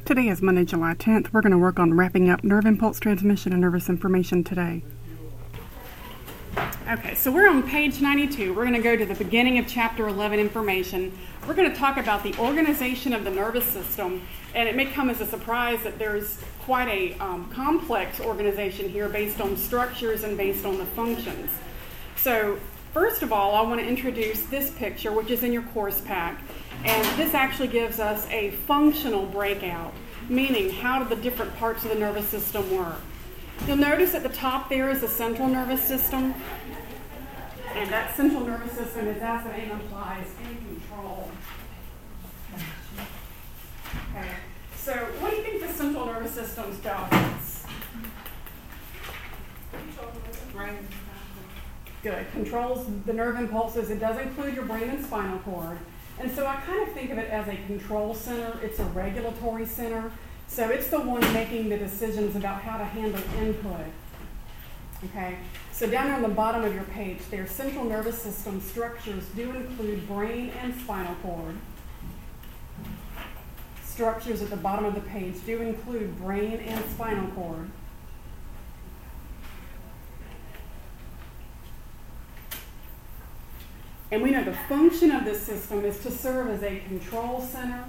Today is Monday, July 10th. We're going to work on wrapping up nerve impulse transmission and nervous information today. Okay, so we're on page 92. We're going to go to the beginning of chapter 11, information. We're going to talk about the organization of the nervous system, and it may come as a surprise that there's quite a complex organization here based on structures and based on the functions. So first of all, I want to introduce this picture, which is in your course pack. And this actually gives us a functional breakout, meaning how do the different parts of the nervous system work. You'll notice at the top there is the central nervous system. And that central nervous system is, as the name implies, in control. Okay. So what do you think the central nervous system's job is? Right. Good. Controls the nerve impulses. It does include your brain and spinal cord. And so I kind of think of it as a control center. It's a regulatory center. So it's the one making the decisions about how to handle input. Okay? So down there on the bottom of your page, their central nervous system structures do include brain and spinal cord. Structures at the bottom of the page do include brain and spinal cord. And we know the function of this system is to serve as a control center.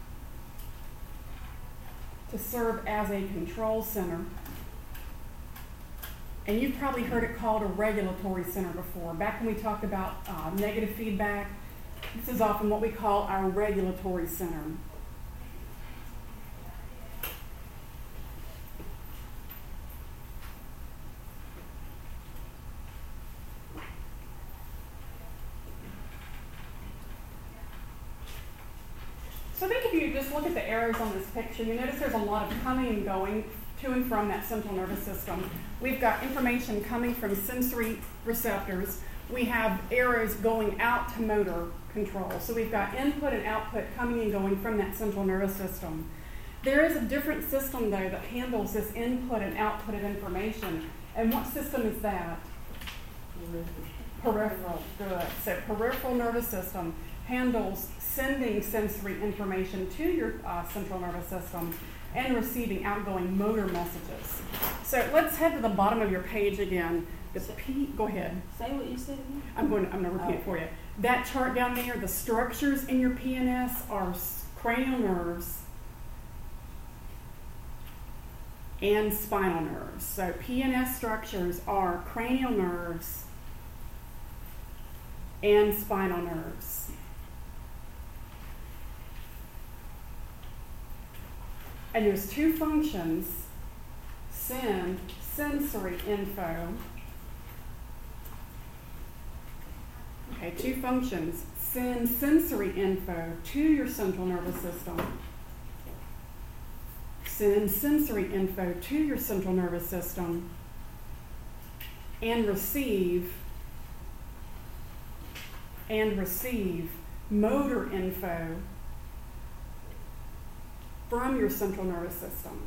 To serve as a control center. And you've probably heard it called a regulatory center before. Back when we talked about negative feedback, this is often what we call our regulatory center. So I think if you just look at the arrows on this picture, you notice there's a lot of coming and going to and from that central nervous system. We've got information coming from sensory receptors. We have arrows going out to motor control. So we've got input and output coming and going from that central nervous system. There is a different system, though, that handles this input and output of information. And what system is that? Peripheral. Good. So peripheral nervous system handles sending sensory information to your central nervous system and receiving outgoing motor messages. So let's head to the bottom of your page again. Go ahead. Say what you said again. I'm going to repeat it for you. That chart down there, the structures in your PNS are cranial nerves and spinal nerves. So PNS structures are cranial nerves and spinal nerves. And there's two functions: send sensory info. Okay, two functions: send sensory info to your central nervous system. Send sensory info to your central nervous system. And receive motor info from your central nervous system.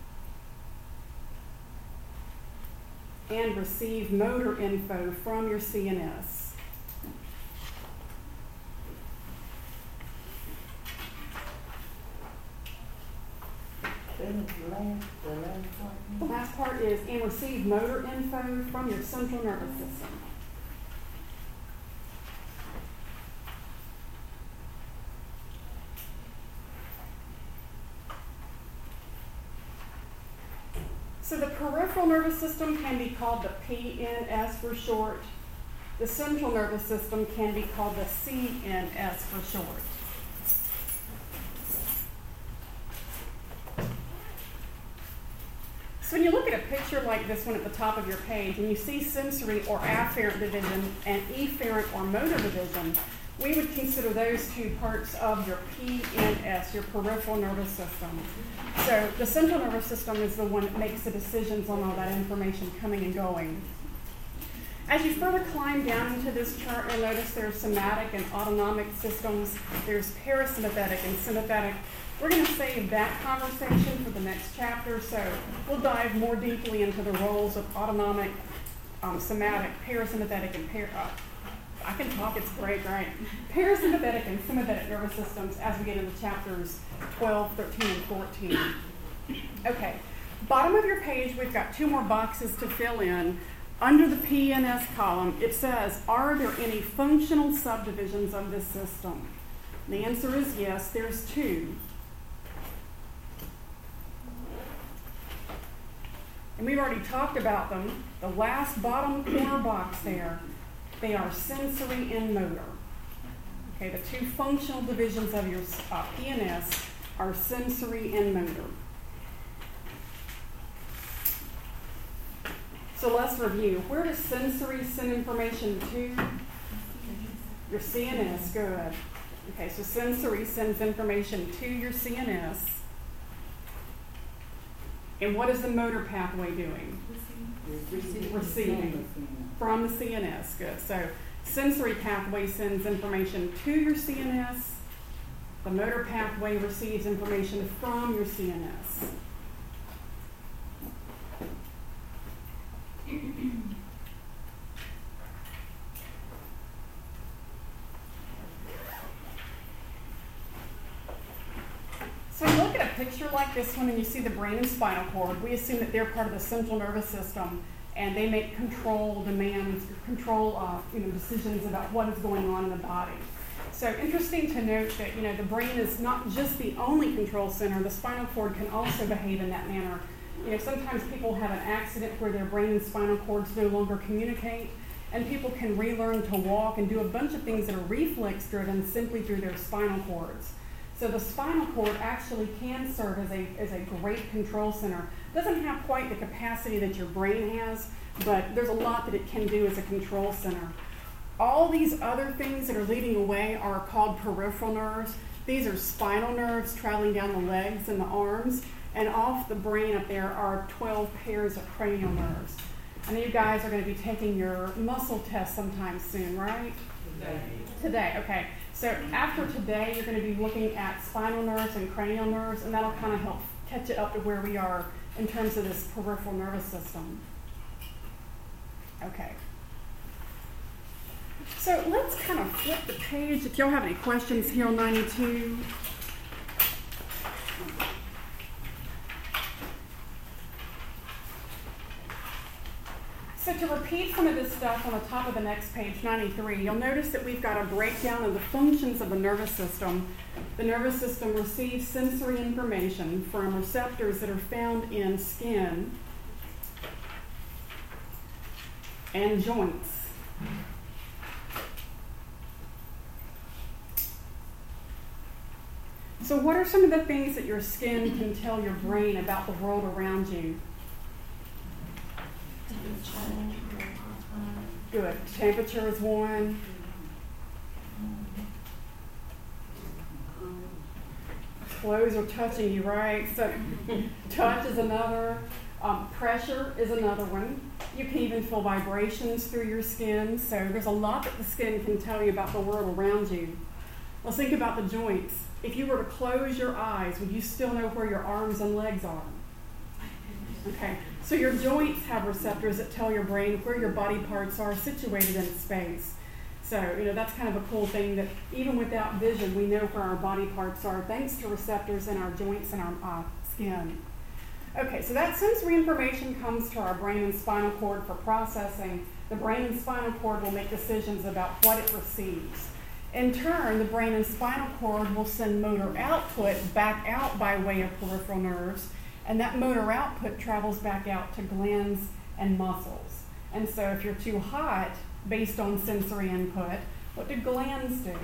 And receive motor info from your CNS. The last part is and receive motor info from your central nervous system. So the peripheral nervous system can be called the PNS for short. The central nervous system can be called the CNS for short. So when you look at a picture like this one at the top of your page and you see sensory or afferent division and efferent or motor division, we would consider those two parts of your PNS, your peripheral nervous system. So the central nervous system is the one that makes the decisions on all that information coming and going. As you further climb down into this chart, you'll notice there's somatic and autonomic systems. There's parasympathetic and sympathetic. We're going to save that conversation for the next chapter, so we'll dive more deeply into the roles of autonomic, somatic, parasympathetic, and I can talk, it's great. Parasympathetic and sympathetic nervous systems as we get into chapters 12, 13, and 14. Okay, bottom of your page, we've got 2 more boxes to fill in. Under the P&S column, it says, are there any functional subdivisions of this system? The answer is yes, there's 2. And we've already talked about them. The last bottom corner box there, they are sensory and motor. Okay, the 2 functional divisions of your P&S are sensory and motor. So let's review. Where does sensory send information to? Your CNS, good. Okay, so sensory sends information to your CNS. And what is the motor pathway doing? Receiving from the CNS, good. So sensory pathway sends information to your CNS. The motor pathway receives information from your CNS. So you look at a picture like this one and you see the brain and spinal cord. We assume that they're part of the central nervous system and they make decisions about what is going on in the body. So interesting to note that the brain is not just the only control center. The spinal cord can also behave in that manner. Sometimes people have an accident where their brain and spinal cords no longer communicate, and people can relearn to walk and do a bunch of things that are reflex-driven simply through their spinal cords. So the spinal cord actually can serve as a great control center. It doesn't have quite the capacity that your brain has, but there's a lot that it can do as a control center. All these other things that are leading away are called peripheral nerves. These are spinal nerves traveling down the legs and the arms, and off the brain up there are 12 pairs of cranial nerves. I know you guys are going to be taking your muscle test sometime soon, right? Today, okay. So after today, you're going to be looking at spinal nerves and cranial nerves, and that'll kind of help catch it up to where we are in terms of this peripheral nervous system. Okay. So let's kind of flip the page. If y'all have any questions here on 92. So to repeat some of this stuff on the top of the next page, 93, you'll notice that we've got a breakdown of the functions of the nervous system. The nervous system receives sensory information from receptors that are found in skin and joints. So what are some of the things that your skin can tell your brain about the world around you? Good. Temperature is one. Clothes are touching you, right? So touch is another. Pressure is another one. You can even feel vibrations through your skin. So there's a lot that the skin can tell you about the world around you. Let's think about the joints. If you were to close your eyes, would you still know where your arms and legs are? Okay, so your joints have receptors that tell your brain where your body parts are situated in space. So, that's kind of a cool thing that even without vision, we know where our body parts are thanks to receptors in our joints and our skin. Okay, so that sensory information comes to our brain and spinal cord for processing. The brain and spinal cord will make decisions about what it receives. In turn, the brain and spinal cord will send motor output back out by way of peripheral nerves, and that motor output travels back out to glands and muscles. And so if you're too hot, based on sensory input, what do glands do?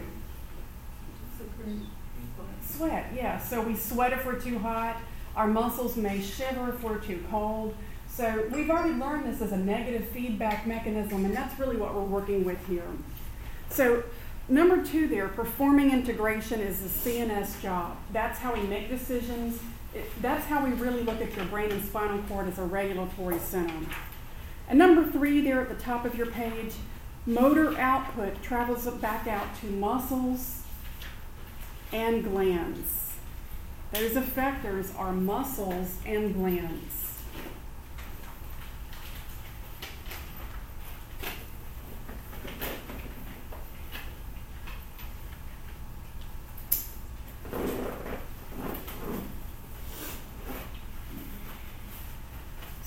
Sweat, yeah. So we sweat if we're too hot. Our muscles may shiver if we're too cold. So we've already learned this as a negative feedback mechanism, and that's really what we're working with here. So number 2 there, performing integration is the CNS job. That's how we make decisions. That's how we really look at your brain and spinal cord as a regulatory center. And number 3 there at the top of your page, motor output travels back out to muscles and glands. Those effectors are muscles and glands.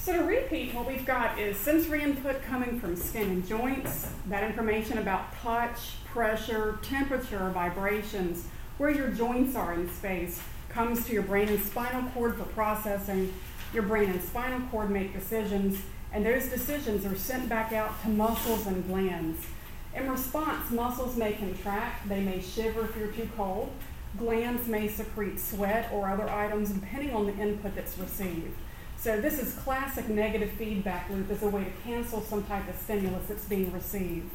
So to repeat, what we've got is sensory input coming from skin and joints, that information about touch, pressure, temperature, vibrations, where your joints are in space, comes to your brain and spinal cord for processing. Your brain and spinal cord make decisions, and those decisions are sent back out to muscles and glands. In response, muscles may contract, they may shiver if you're too cold, glands may secrete sweat or other items depending on the input that's received. So this is classic negative feedback loop as a way to cancel some type of stimulus that's being received.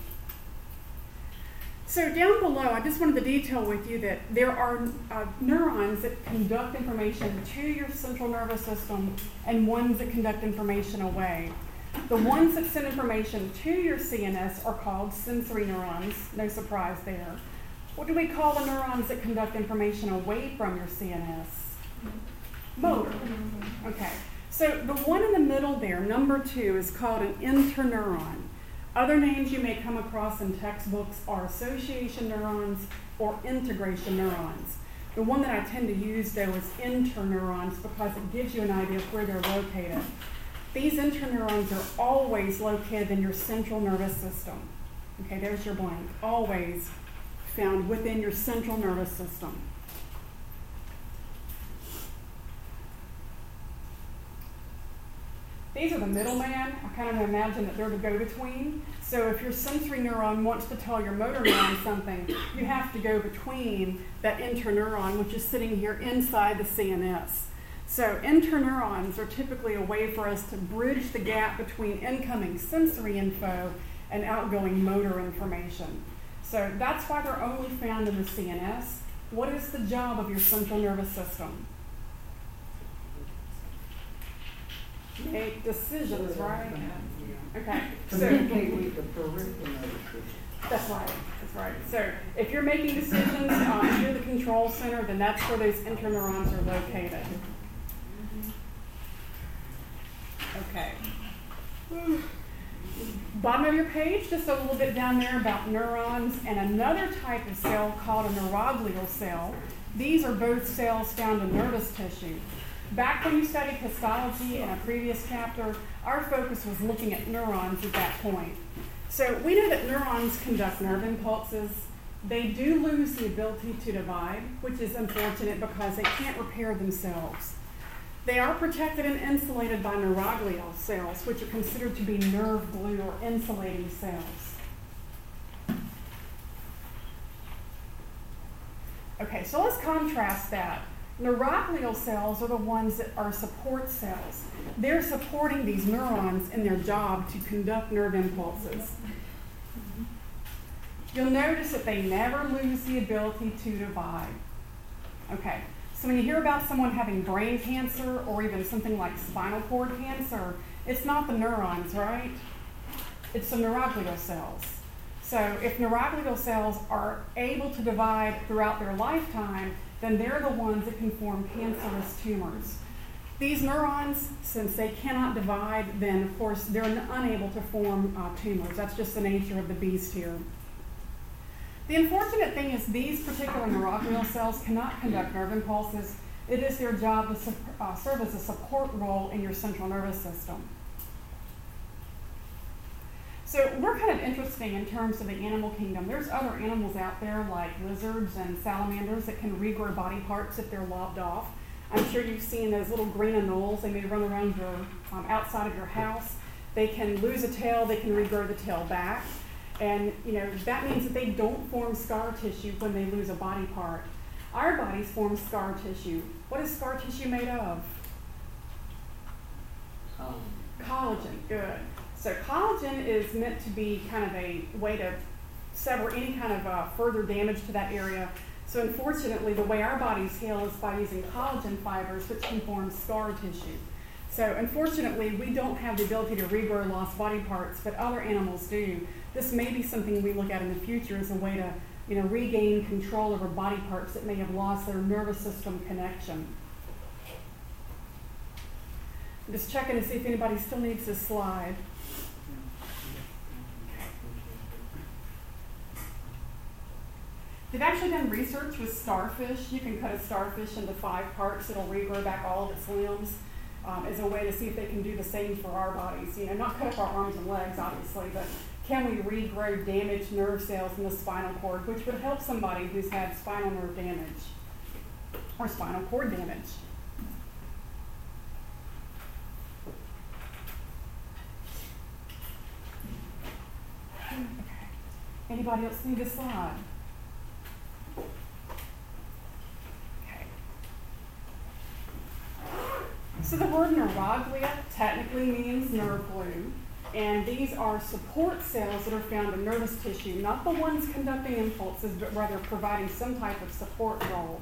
So down below, I just wanted to detail with you that there are neurons that conduct information to your central nervous system and ones that conduct information away. The ones that send information to your CNS are called sensory neurons, no surprise there. What do we call the neurons that conduct information away from your CNS? Motor. Okay. So the one in the middle there, number 2, is called an interneuron. Other names you may come across in textbooks are association neurons or integration neurons. The one that I tend to use, though, is interneurons because it gives you an idea of where they're located. These interneurons are always located in your central nervous system. Okay, there's your blank. Always found within your central nervous system. These are the middleman. I kind of imagine that they're the go-between. So if your sensory neuron wants to tell your motor neuron something, you have to go between that interneuron, which is sitting here inside the CNS. So interneurons are typically a way for us to bridge the gap between incoming sensory info and outgoing motor information. So that's why they're only found in the CNS. What is the job of your central nervous system? Make decisions, right? Okay. Communicate with the peripheral nervous system. That's right. That's right. So if you're making decisions, if you're the control center, then that's where those interneurons are located. Okay. Bottom of your page, just a little bit down there about neurons and another type of cell called a neuroglial cell. These are both cells found in nervous tissue. Back when you studied histology in a previous chapter, our focus was looking at neurons at that point. So we know that neurons conduct nerve impulses. They do lose the ability to divide, which is unfortunate because they can't repair themselves. They are protected and insulated by neuroglial cells, which are considered to be nerve glue or insulating cells. Okay, so let's contrast that. Neuroglial cells are the ones that are support cells. They're supporting these neurons in their job to conduct nerve impulses. You'll notice that they never lose the ability to divide. Okay, so when you hear about someone having brain cancer or even something like spinal cord cancer, it's not the neurons, right? It's the neuroglial cells. So if neuroglial cells are able to divide throughout their lifetime, then they're the ones that can form cancerous tumors. These neurons, since they cannot divide, then of course they're unable to form tumors. That's just the nature of the beast here. The unfortunate thing is these particular neuroglial cells cannot conduct nerve impulses. It is their job to serve as a support role in your central nervous system. So we're kind of interesting in terms of the animal kingdom. There's other animals out there like lizards and salamanders that can regrow body parts if they're lopped off. I'm sure you've seen those little green anoles. They may run around your outside of your house. They can lose a tail. They can regrow the tail back. And that means that they don't form scar tissue when they lose a body part. Our bodies form scar tissue. What is scar tissue made of? Collagen. Good. So collagen is meant to be kind of a way to sever any kind of further damage to that area. So unfortunately, the way our bodies heal is by using collagen fibers, which can form scar tissue. So unfortunately, we don't have the ability to regrow lost body parts, but other animals do. This may be something we look at in the future as a way to regain control over body parts that may have lost their nervous system connection. I'm just checking to see if anybody still needs this slide. They've actually done research with starfish. You can cut a starfish into 5 parts. It'll regrow back all of its limbs. as a way to see if they can do the same for our bodies. Not cut up our arms and legs, obviously, but can we regrow damaged nerve cells in the spinal cord, which would help somebody who's had spinal nerve damage or spinal cord damage. Okay. Anybody else need this slide? Okay. So the word neuroglia technically means nerve glue, and these are support cells that are found in nervous tissue, not the ones conducting impulses, but rather providing some type of support role.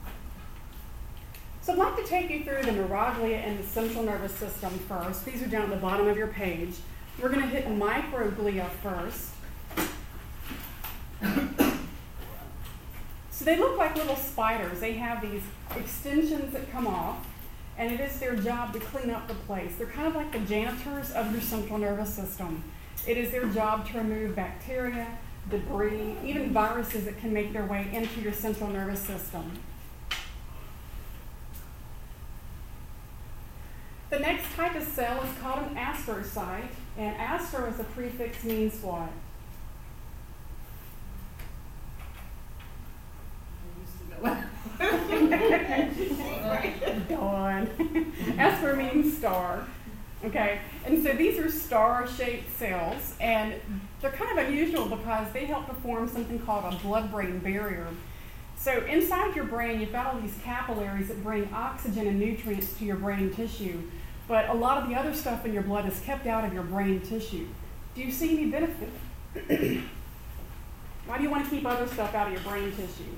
So I'd like to take you through the neuroglia and the central nervous system first. These are down at the bottom of your page. We're going to hit microglia first. So they look like little spiders. They have these extensions that come off, and it is their job to clean up the place. They're kind of like the janitors of your central nervous system. It is their job to remove bacteria, debris, even viruses that can make their way into your central nervous system. The next type of cell is called an astrocyte, and astro as a prefix means what? Dawn. Astro means star. Okay, and so these are star-shaped cells, and they're kind of unusual because they help to form something called a blood-brain barrier. So inside your brain, you've got all these capillaries that bring oxygen and nutrients to your brain tissue, but a lot of the other stuff in your blood is kept out of your brain tissue. Do you see any benefit? Why do you want to keep other stuff out of your brain tissue?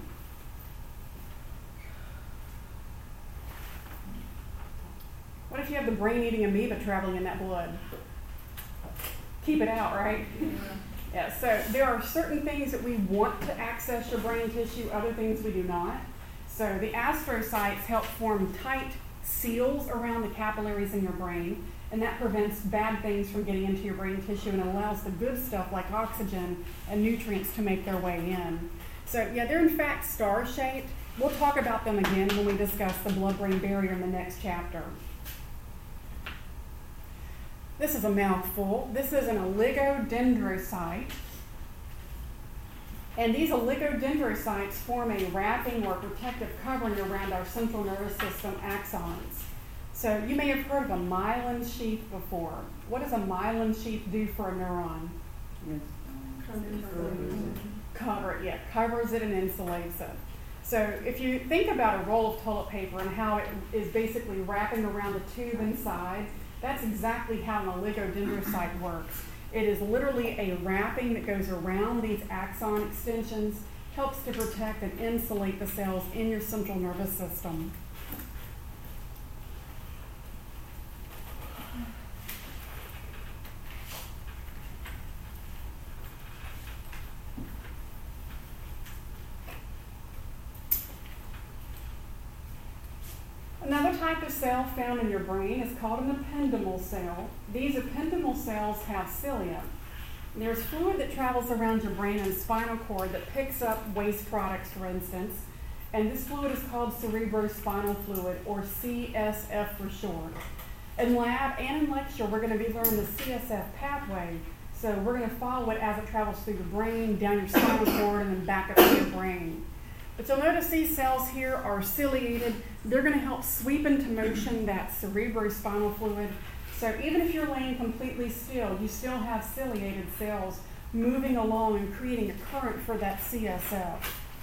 What if you have the brain-eating amoeba traveling in that blood? Keep it out, right? Yeah, so there are certain things that we want to access your brain tissue, other things we do not. So the astrocytes help form tight seals around the capillaries in your brain, and that prevents bad things from getting into your brain tissue and allows the good stuff like oxygen and nutrients to make their way in. So yeah, they're in fact star-shaped. We'll talk about them again when we discuss the blood-brain barrier in the next chapter. This is a mouthful. This is an oligodendrocyte. And these oligodendrocytes form a wrapping or protective covering around our central nervous system axons. So you may have heard of a myelin sheath before. What does a myelin sheath do for a neuron? Covers it and insulates it. So if you think about a roll of toilet paper and how it is basically wrapping around the tube inside, that's exactly how an oligodendrocyte works. It is literally a wrapping that goes around these axon extensions, helps to protect and insulate the cells in your central nervous system. Another type of cell found in your brain is called an ependymal cell. These ependymal cells have cilia. There's fluid that travels around your brain and spinal cord that picks up waste products, for instance, and this fluid is called cerebrospinal fluid, or CSF for short. In lab and in lecture, we're going to be learning the CSF pathway, so we're going to follow it as it travels through your brain, down your spinal cord, and then back up to your brain. But you'll notice these cells here are ciliated. They're going to help sweep into motion that cerebrospinal fluid. So even if you're laying completely still, you still have ciliated cells moving along and creating a current for that CSF.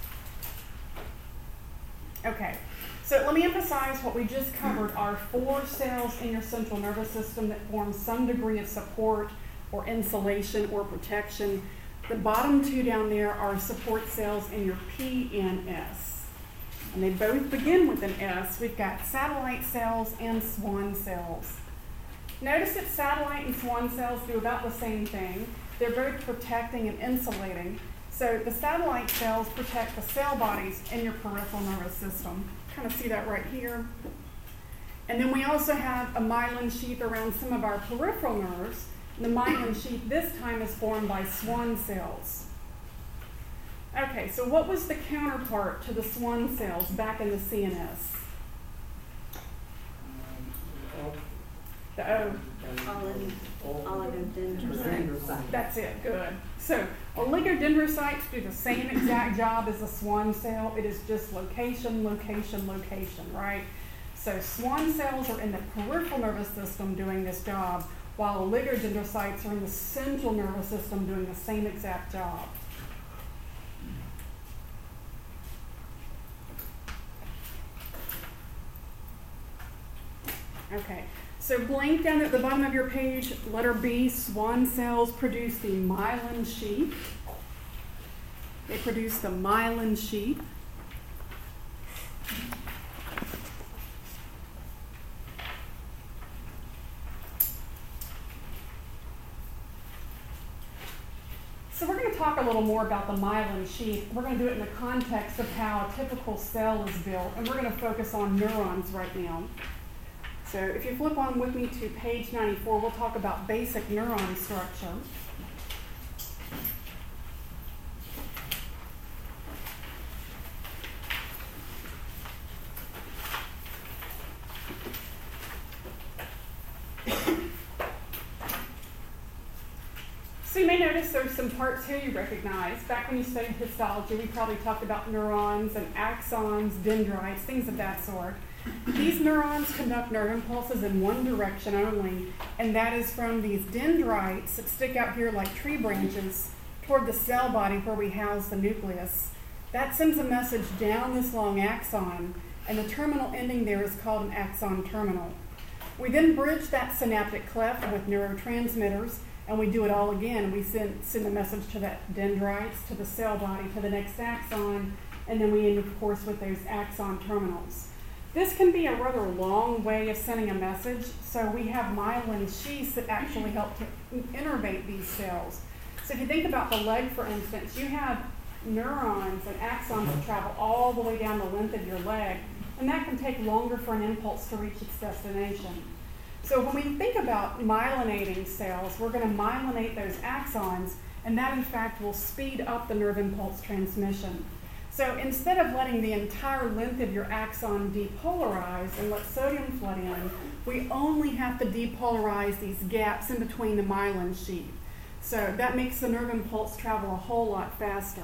Okay, so let me emphasize what we just covered are 4 cells in your central nervous system that form some degree of support or insulation or protection. The bottom 2 down there are support cells in your PNS. And they both begin with an S. We've got satellite cells and Schwann cells. Notice that satellite and Schwann cells do about the same thing. They're both protecting and insulating. So the satellite cells protect the cell bodies in your peripheral nervous system. Kind of see that right here. And then we also have a myelin sheath around some of our peripheral nerves. The myelin sheath this time is formed by Schwann cells. Okay, so what was the counterpart to the Schwann cells back in the CNS? Alpha Oligodendrocyte. That's it, good. So oligodendrocytes do the same exact job as the Schwann cell. It is just location, location, location, right? So Schwann cells are in the peripheral nervous system doing this job, while oligodendrocytes are in the central nervous system doing the same exact job. Okay, so blank down at the bottom of your page, letter B, Schwann cells produce the myelin sheath. They produce the myelin sheath. So we're going to talk a little more about the myelin sheath. We're going to do it in the context of how a typical cell is built, and we're going to focus on neurons right now. So if you flip on with me to page 94, we'll talk about basic neuron structure. So you may notice there's some parts here you recognize. Back when you studied histology, we probably talked about neurons and axons, dendrites, things of that sort. These neurons conduct nerve impulses in one direction only, and that is from these dendrites that stick out here like tree branches toward the cell body where we house the nucleus. That sends a message down this long axon, and the terminal ending there is called an axon terminal. We then bridge that synaptic cleft with neurotransmitters, and we do it all again. We send a message to that dendrites, to the cell body, to the next axon, and then we end, of course, with those axon terminals. This can be a rather long way of sending a message, so we have myelin sheaths that actually help to innervate these cells. So if you think about the leg, for instance, you have neurons and axons that travel all the way down the length of your leg, and that can take longer for an impulse to reach its destination. So when we think about myelinating cells, we're going to myelinate those axons, and that in fact will speed up the nerve impulse transmission. So instead of letting the entire length of your axon depolarize and let sodium flood in, we only have to depolarize these gaps in between the myelin sheath. So that makes the nerve impulse travel a whole lot faster.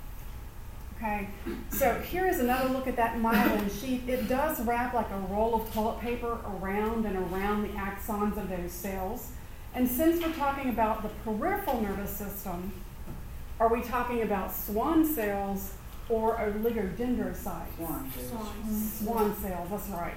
Okay, so here is another look at that myelin sheath. It does wrap like a roll of toilet paper around and around the axons of those cells. And since we're talking about the peripheral nervous system, are we talking about Schwann cells or oligodendrocytes? Schwann cells, that's right.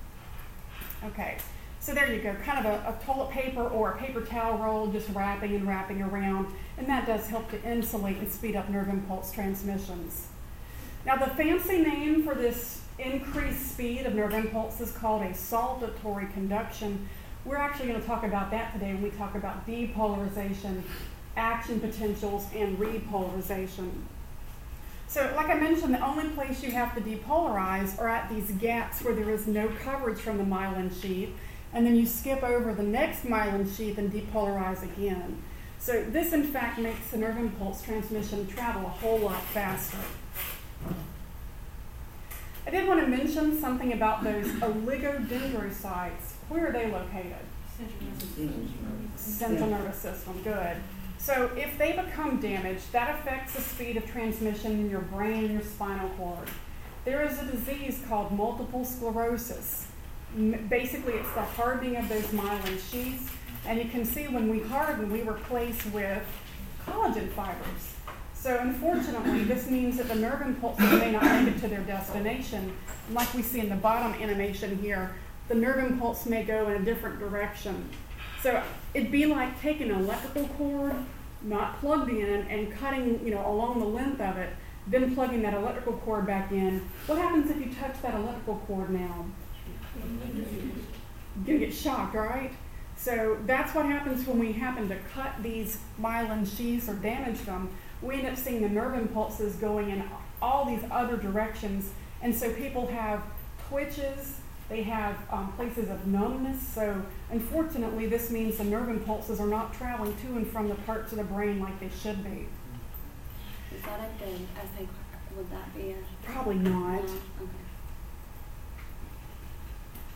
Okay, so there you go, kind of a toilet paper or a paper towel roll just wrapping and wrapping around, and that does help to insulate and speed up nerve impulse transmissions. Now the fancy name for this increased speed of nerve impulse is called a saltatory conduction. We're actually going to talk about that today when we talk about depolarization, action potentials, and repolarization. So like I mentioned, the only place you have to depolarize are at these gaps where there is no coverage from the myelin sheath, and then you skip over the next myelin sheath and depolarize again. So this in fact makes the nerve impulse transmission travel a whole lot faster. I did want to mention something about those oligodendrocytes. Where are they located? Central nervous system, good. So if they become damaged, that affects the speed of transmission in your brain and your spinal cord. There is a disease called multiple sclerosis. Basically, it's the hardening of those myelin sheaths, and you can see when we harden, we replace with collagen fibers. So unfortunately, this means that the nerve impulses may not make it to their destination. And like we see in the bottom animation here, the nerve impulse may go in a different direction. So it'd be like taking an electrical cord, not plugged in, and cutting, along the length of it, then plugging that electrical cord back in. What happens if you touch that electrical cord now? You're gonna get shocked, right? So that's what happens when we happen to cut these myelin sheaths or damage them. We end up seeing the nerve impulses going in all these other directions, and so people have twitches. They have places of numbness, so unfortunately this means the nerve impulses are not traveling to and from the parts of the brain like they should be. Is that at the, I think, would that be a... Probably not. Okay.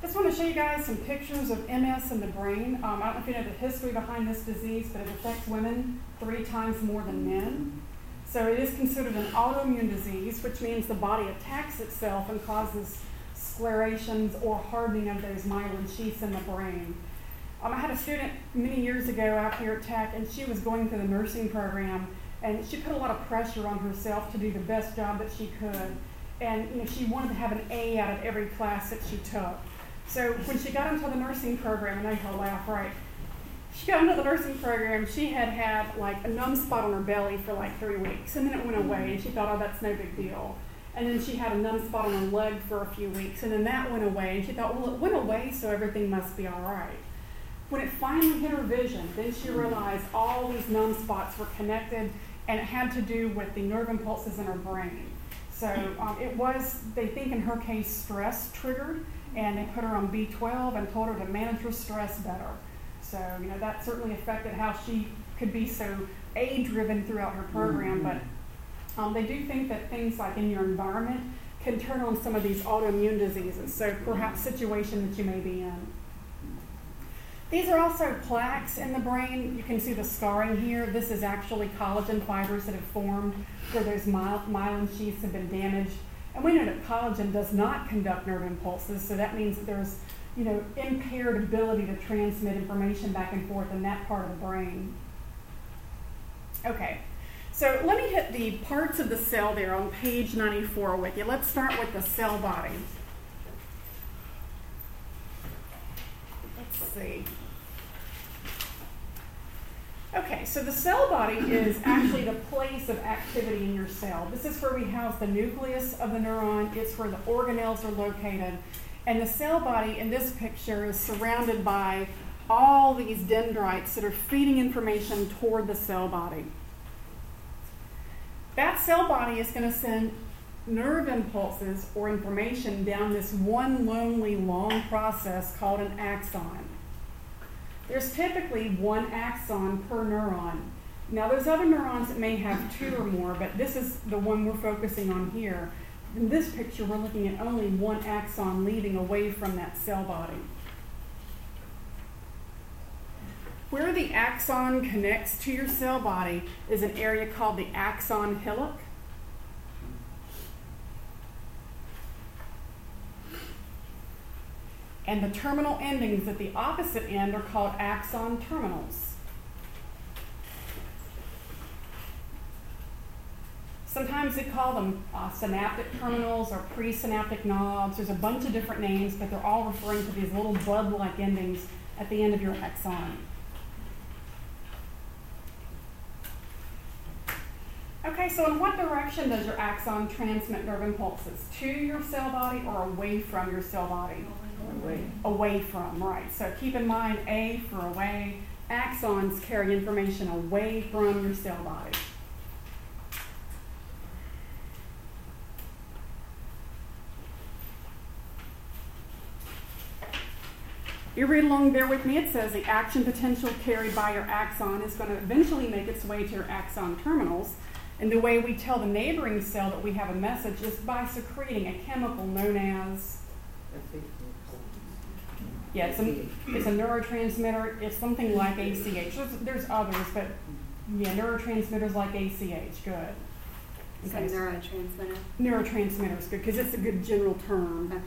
Just want to show you guys some pictures of MS in the brain. I don't know if you know the history behind this disease, but it affects women 3 times more than men. So it is considered an autoimmune disease, which means the body attacks itself and causes sclerations or hardening of those myelin sheaths in the brain. I had a student many years ago out here at Tech, and she was going through the nursing program, and she put a lot of pressure on herself to do the best job that she could. And she wanted to have an A out of every class that she took. So when she got into the nursing program, and I know you'll laugh, right? She got into the nursing program, she had like a numb spot on her belly for like 3 weeks, and then it went away, and she thought, oh, that's no big deal. And then she had a numb spot on her leg for a few weeks, and then that went away, and she thought, well, it went away, so everything must be all right. When it finally hit her vision, then she realized all these numb spots were connected, and it had to do with the nerve impulses in her brain. So it was, they think in her case, stress triggered, and they put her on B12 and told her to manage her stress better. So, that certainly affected how she could be so A-driven throughout her program, but they do think that things like in your environment can turn on some of these autoimmune diseases, so perhaps situation that you may be in. These are also plaques in the brain. You can see the scarring here. This is actually collagen fibers that have formed where those myelin sheaths have been damaged. And we know that collagen does not conduct nerve impulses, so that means that there's impaired ability to transmit information back and forth in that part of the brain. Okay, so let me hit the parts of the cell there on page 94 with you. Let's start with the cell body. Let's see. Okay, so the cell body is actually the place of activity in your cell. This is where we house the nucleus of the neuron. It's where the organelles are located. And the cell body in this picture is surrounded by all these dendrites that are feeding information toward the cell body. That cell body is going to send nerve impulses or information down this one lonely long process called an axon. There's typically 1 axon per neuron. Now there's other neurons that may have 2 or more, but this is the one we're focusing on here. In this picture, we're looking at only 1 axon leading away from that cell body. Where the axon connects to your cell body is an area called the axon hillock. And the terminal endings at the opposite end are called axon terminals. Sometimes they call them synaptic terminals or presynaptic knobs. There's a bunch of different names, but they're all referring to these little bud-like endings at the end of your axon. Okay, so in what direction does your axon transmit nerve impulses? To your cell body or away from your cell body? Away from, right. So keep in mind A for away. Axons carry information away from your cell body. You read along there with me. It says the action potential carried by your axon is going to eventually make its way to your axon terminals. And the way we tell the neighboring cell that we have a message is by secreting a chemical known as, it's a neurotransmitter. It's something like ACH. There's others, but neurotransmitters like ACH. Good. Okay. So neurotransmitter? Neurotransmitter is good because it's a good general term. Okay.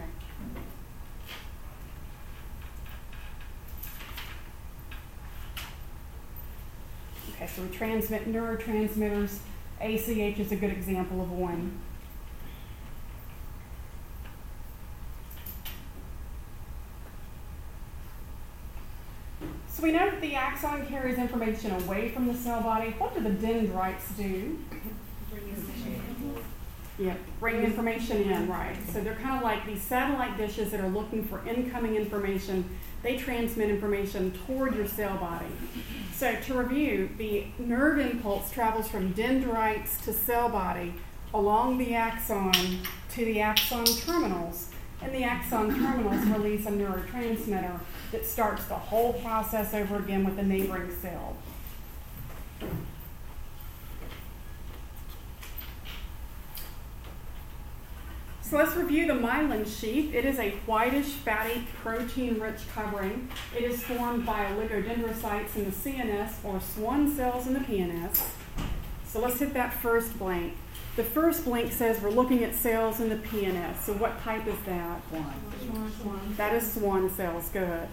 Okay, so we transmit neurotransmitters. ACH is a good example of one. So we know that the axon carries information away from the cell body. What do the dendrites do? Bring information in, right. So they're kind of like these satellite dishes that are looking for incoming information. They transmit information toward your cell body. So to review, the nerve impulse travels from dendrites to cell body along the axon to the axon terminals. And the axon terminals release a neurotransmitter that starts the whole process over again with the neighboring cell. So So let's review the myelin sheath. It is a whitish, fatty, protein-rich covering. It is formed by oligodendrocytes in the CNS or Schwann cells in the PNS. So let's hit that first blank. The first blank says we're looking at cells in the PNS. So what type is that? Schwann. That is Schwann cells. Good.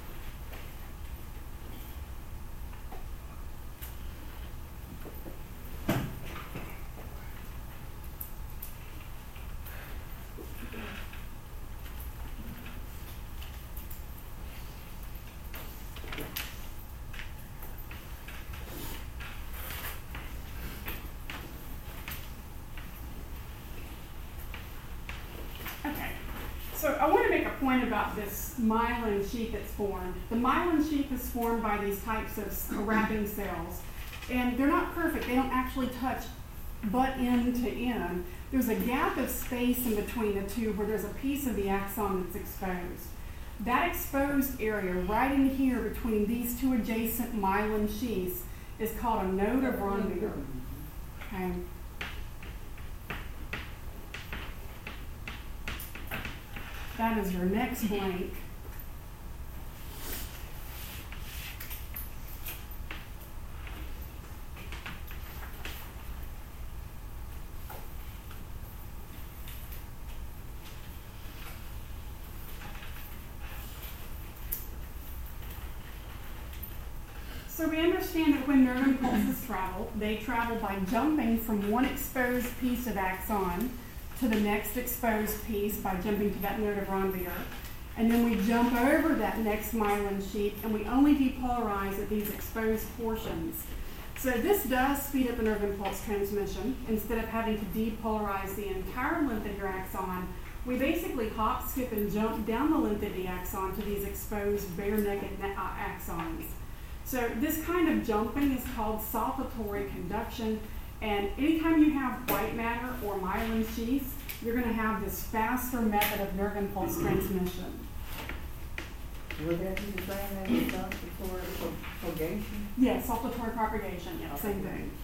So I want to make a point about this myelin sheath that's formed. The myelin sheath is formed by these types of wrapping cells. And they're not perfect. They don't actually touch butt end to end. There's a gap of space in between the two where there's a piece of the axon that's exposed. That exposed area right in here between these two adjacent myelin sheaths is called a node of Ranvier. Okay. That is your next blank. So we understand that when nerve impulses travel, they travel by jumping from one exposed piece of axon to the next exposed piece by jumping to that node of Ranvier. And then we jump over that next myelin sheath and we only depolarize at these exposed portions. So this does speed up the nerve impulse transmission. Instead of having to depolarize the entire length of your axon, we basically hop, skip, and jump down the length of the axon to these exposed bare-naked axons. So this kind of jumping is called saltatory conduction. And anytime you have white matter or myelin sheaths, you're going to have this faster method of nerve impulse transmission. Would that be the same as saltatory propagation? Yes, saltatory propagation, yeah, same thing.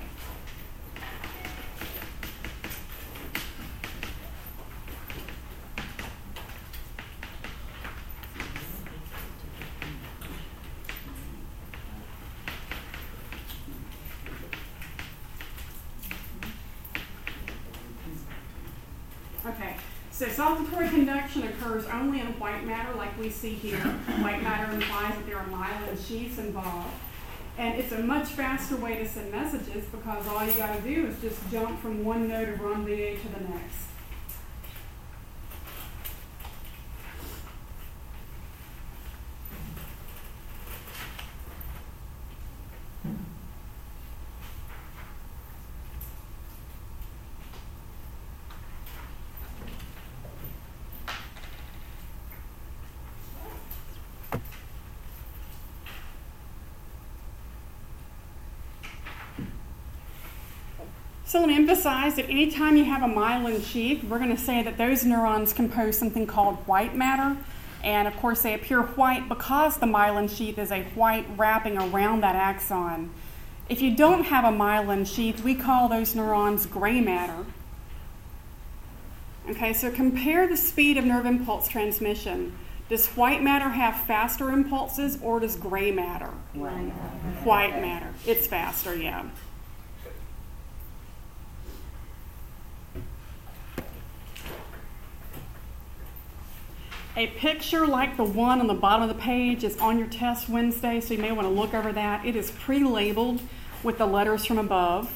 Okay, so saltatory conduction occurs only in white matter like we see here. White matter implies that there are myelin sheaths involved. And it's a much faster way to send messages because all you got to do is just jump from one node of Ranvier to the next. So let me emphasize that anytime you have a myelin sheath, we're going to say that those neurons compose something called white matter. And of course they appear white because the myelin sheath is a white wrapping around that axon. If you don't have a myelin sheath, we call those neurons gray matter. Okay, so compare the speed of nerve impulse transmission. Does white matter have faster impulses or does gray matter? White matter. It's faster, yeah. A picture like the one on the bottom of the page is on your test Wednesday, so you may want to look over that. It is pre-labeled with the letters from above.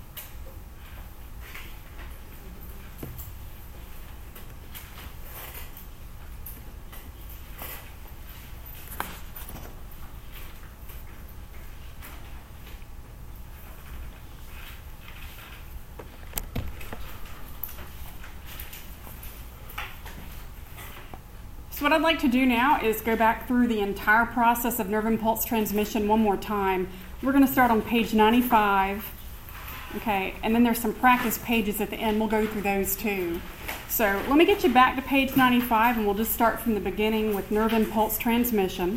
So what I'd like to do now is go back through the entire process of nerve impulse transmission one more time. We're going to start on page 95, okay, and then there's some practice pages at the end. We'll go through those too. So let me get you back to page 95 and we'll just start from the beginning with nerve impulse transmission.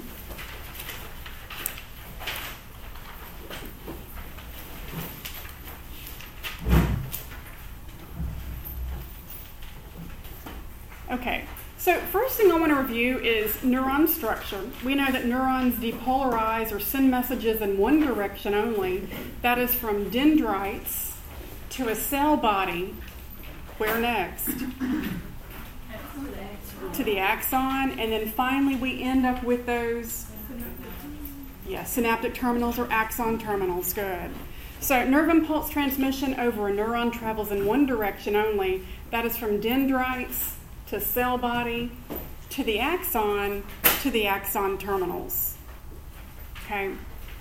first thing I want to review is neuron structure. We know that neurons depolarize or send messages in one direction only. That is from dendrites to a cell body. Where next? To the axon. And then finally we end up with those synaptic terminals or axon terminals. Good. So nerve impulse transmission over a neuron travels in one direction only. That is from dendrites to cell body to the axon terminals. Okay.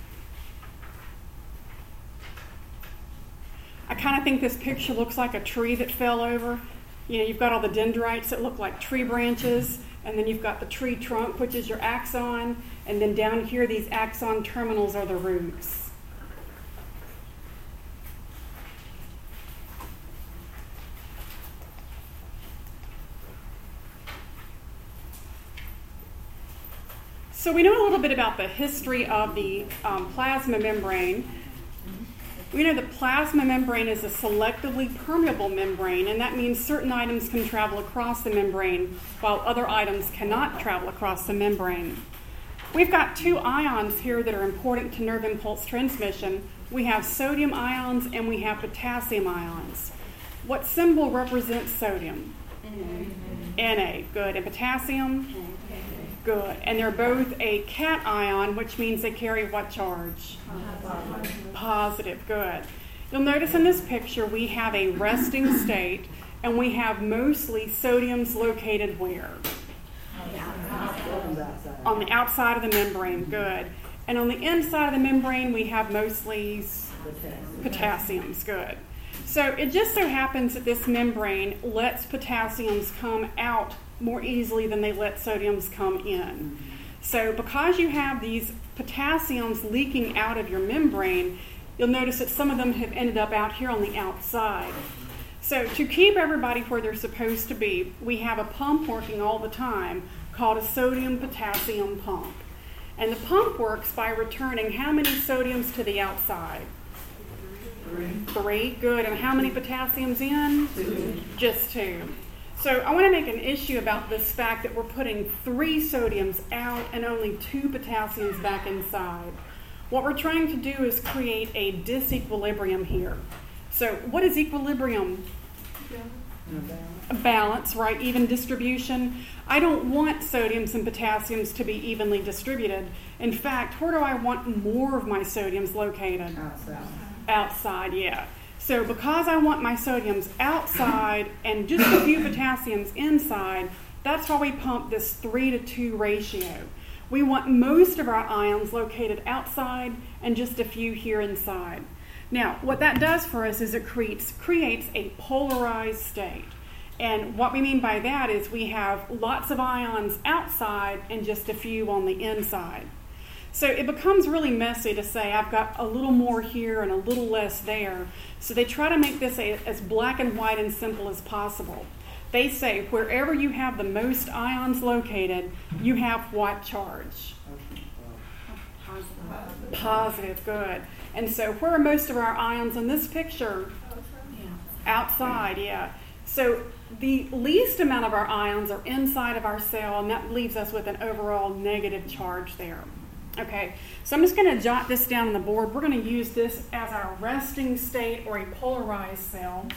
I kind of think this picture looks like a tree that fell over. You know, you've got all the dendrites that look like tree branches, and then you've got the tree trunk, which is your axon, and then down here, these axon terminals are the roots. So we know a little bit about the history of the plasma membrane. We know the plasma membrane is a selectively permeable membrane, and that means certain items can travel across the membrane while other items cannot travel across the membrane. We've got two ions here that are important to nerve impulse transmission. We have sodium ions and we have potassium ions. What symbol represents sodium? Na. Good. And potassium? Good. And they're both a cation, which means they carry what charge? Positive. Good. You'll notice in this picture we have a resting state, and we have mostly sodiums located where? On the outside of the membrane. Good. And on the inside of the membrane we have mostly potassiums. Good. So it just so happens that this membrane lets potassiums come out more easily than they let sodiums come in. So because you have these potassiums leaking out of your membrane, you'll notice that some of them have ended up out here on the outside. So to keep everybody where they're supposed to be, we have a pump working all the time called a sodium-potassium pump. And the pump works by returning how many sodiums to the outside? 3. Good. And how many potassiums in? 2. Just 2. So I want to make an issue about this fact that we're putting 3 sodiums out and only 2 potassiums back inside. What we're trying to do is create a disequilibrium here. So what is equilibrium? A balance, right? Even distribution. I don't want sodiums and potassiums to be evenly distributed. In fact, where do I want more of my sodiums located? Outside, yeah. So because I want my sodiums outside and just a few potassiums inside, that's why we pump this 3-to-2 ratio. We want most of our ions located outside and just a few here inside. Now, what that does for us is it creates a polarized state. And what we mean by that is we have lots of ions outside and just a few on the inside. So it becomes really messy to say I've got a little more here and a little less there. So they try to make this as black and white and simple as possible. They say wherever you have the most ions located, you have what charge? Positive. Good. And so where are most of our ions in this picture? Outside, yeah. So the least amount of our ions are inside of our cell, and that leaves us with an overall negative charge there. Okay, so I'm just going to jot this down on the board. We're going to use this as our resting state or a polarized cell.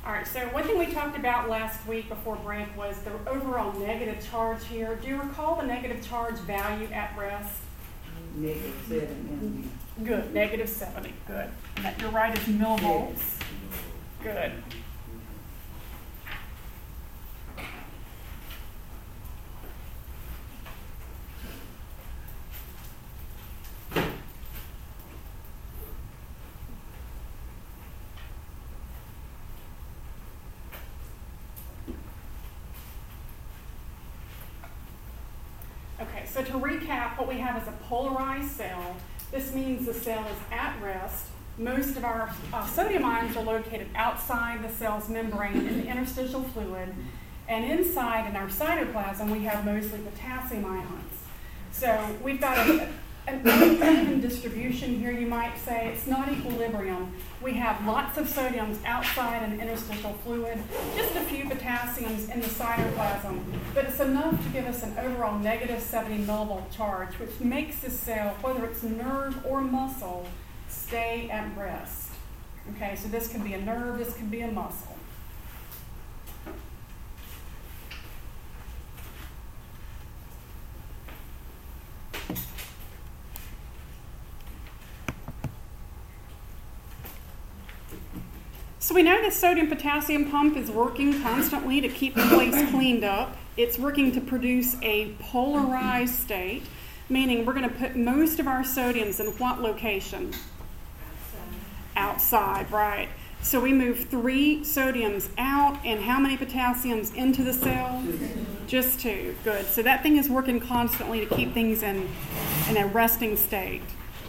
All right, so one thing we talked about last week before break was the overall negative charge here. Do you recall the negative charge value at rest? -7. Good, -70, good. And that you're right, is millivolts. Good. Okay, so to recap, what we have is a polarized cell. This means the cell is at rest. Most of our sodium ions are located outside the cell's membrane in the interstitial fluid. And inside in our cytoplasm, we have mostly potassium ions. So we've got an uneven distribution here, you might say. It's not equilibrium. We have lots of sodiums outside in the interstitial fluid, just a few potassiums in the cytoplasm, but it's enough to give us an overall -70 millivolt charge, which makes the cell, whether it's nerve or muscle, stay at rest. Okay, so this can be a nerve, this can be a muscle. So we know the sodium-potassium pump is working constantly to keep the place cleaned up. It's working to produce a polarized state, meaning we're going to put most of our sodiums in what location? Outside, right. So we move 3 sodiums out and how many potassiums into the cell? Just 2. Good. So that thing is working constantly to keep things in a resting state.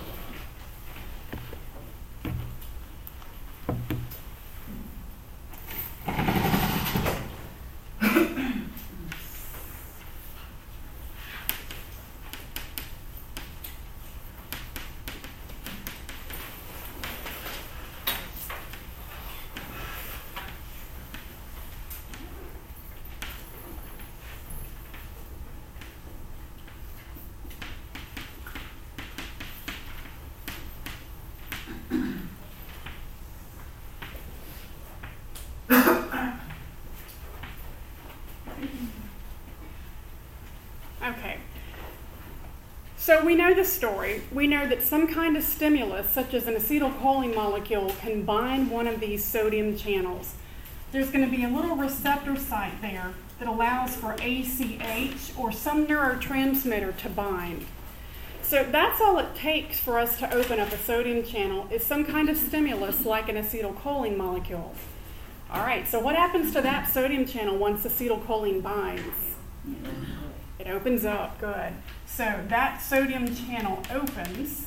Okay. So we know the story. We know that some kind of stimulus, such as an acetylcholine molecule, can bind one of these sodium channels. There's going to be a little receptor site there that allows for ACH or some neurotransmitter to bind. So that's all it takes for us to open up a sodium channel is some kind of stimulus like an acetylcholine molecule. All right, so what happens to that sodium channel once acetylcholine binds? It opens up, good. So that sodium channel opens.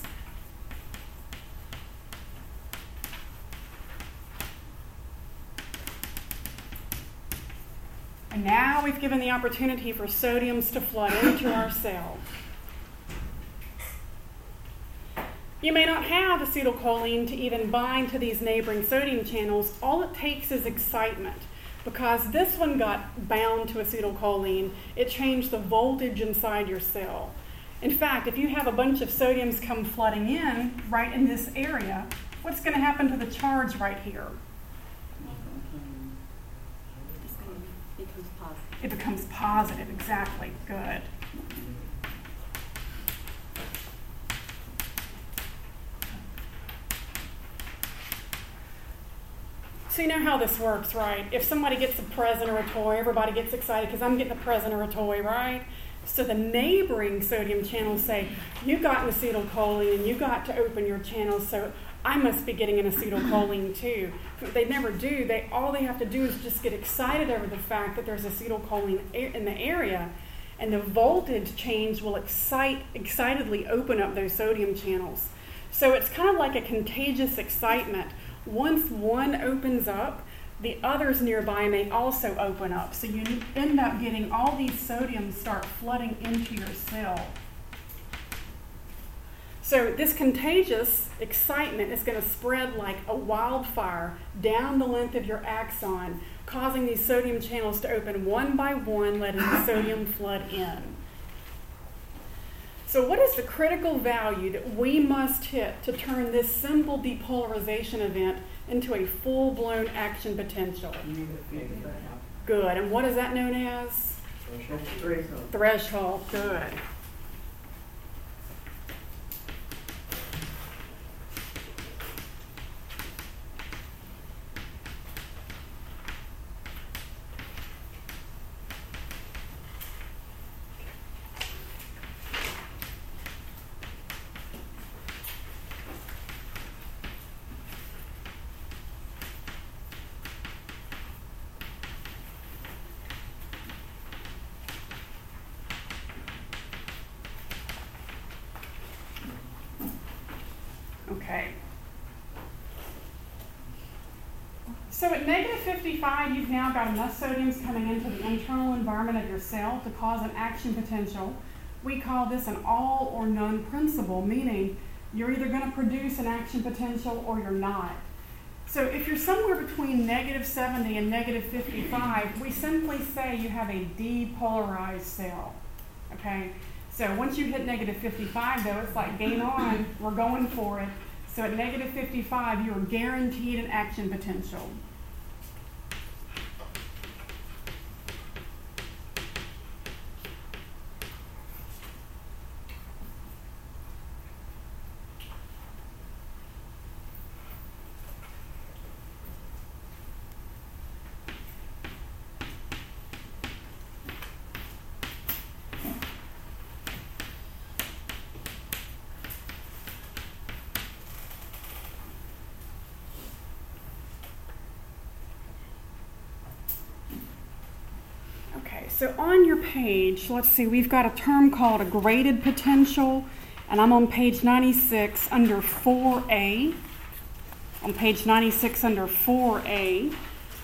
And now we've given the opportunity for sodiums to flood into our cell. You may not have acetylcholine to even bind to these neighboring sodium channels. All it takes is excitement. Because this one got bound to acetylcholine, it changed the voltage inside your cell. In fact, if you have a bunch of sodiums come flooding in right in this area, what's going to happen to the charge right here? It becomes positive. It becomes positive, exactly. Good. So you know how this works, right? If somebody gets a present or a toy, everybody gets excited because I'm getting a present or a toy, right? So the neighboring sodium channels say, you got an acetylcholine and you got to open your channel, so I must be getting an acetylcholine too. But they never do. All they have to do is just get excited over the fact that there's acetylcholine in the area, and the voltage change will excitedly open up those sodium channels. So it's kind of like a contagious excitement. Once one opens up, the others nearby may also open up. So you end up getting all these sodiums start flooding into your cell. So this contagious excitement is going to spread like a wildfire down the length of your axon, causing these sodium channels to open one by one, letting the sodium flood in. So what is the critical value that we must hit to turn this simple depolarization event into a full-blown action potential. -55. Good. And what is that known as? Threshold. Threshold. Good. Okay. So at -55, you've now got enough sodiums coming into the internal environment of your cell to cause an action potential. We call this an all or none principle, meaning you're either going to produce an action potential or you're not. So if you're somewhere between -70 and -55, we simply say you have a depolarized cell. Okay? So once you hit -55, though, it's like game on, we're going for it. So at -55, you're guaranteed an action potential. So on your page, let's see, we've got a term called a graded potential, and I'm on page 96 under 4A. On page 96 under 4A.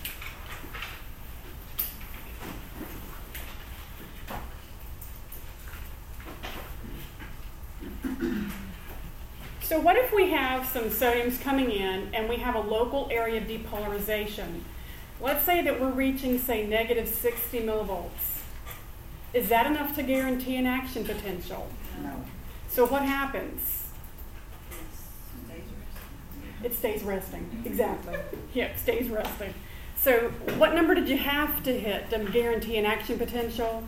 So what if we have some sodiums coming in and we have a local area of depolarization? Let's say that we're reaching, say, -60 millivolts. Is that enough to guarantee an action potential? No. So what happens? It stays resting. Exactly. Yeah, it stays resting. So what number did you have to hit to guarantee an action potential?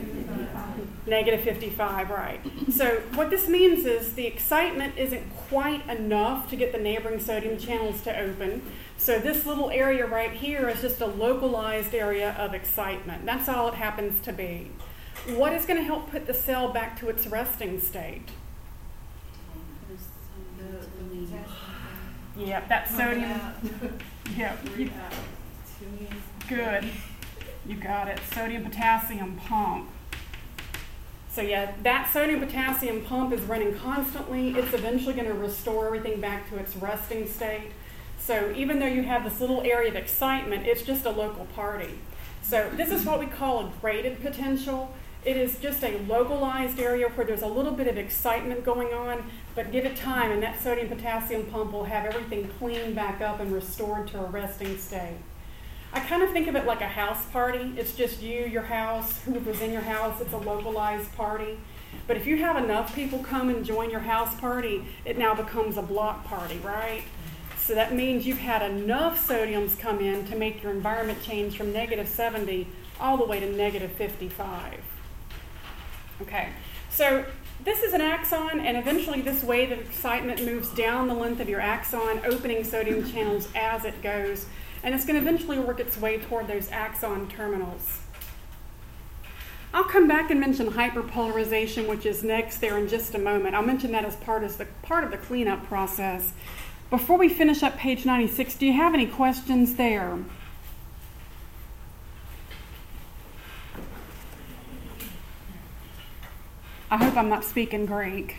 -55, right. So what this means is the excitement isn't quite enough to get the neighboring sodium channels to open. So this little area right here is just a localized area of excitement. That's all it happens to be. What is going to help put the cell back to its resting state? Yep, that sodium. Yep. Good. You got it. Sodium potassium pump. So yeah, that sodium potassium pump is running constantly. It's eventually going to restore everything back to its resting state. So even though you have this little area of excitement, it's just a local party. So this is what we call a graded potential. It is just a localized area where there's a little bit of excitement going on, but give it time and that sodium potassium pump will have everything cleaned back up and restored to a resting state. I kind of think of it like a house party. It's just you, your house, whoever's in your house. It's a localized party. But if you have enough people come and join your house party, it now becomes a block party, right? So that means you've had enough sodiums come in to make your environment change from -70 all the way to -55. Okay, so this is an axon, and eventually this wave of excitement moves down the length of your axon, opening sodium channels as it goes, and it's going to eventually work its way toward those axon terminals. I'll come back and mention hyperpolarization, which is next there in just a moment. I'll mention that as part of the cleanup process. Before we finish up page 96, do you have any questions there? I hope I'm not speaking Greek.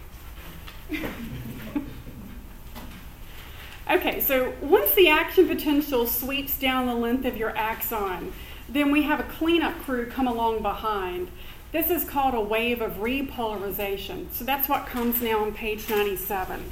Okay, so once the action potential sweeps down the length of your axon, then we have a cleanup crew come along behind. This is called a wave of repolarization. So that's what comes now on page 97.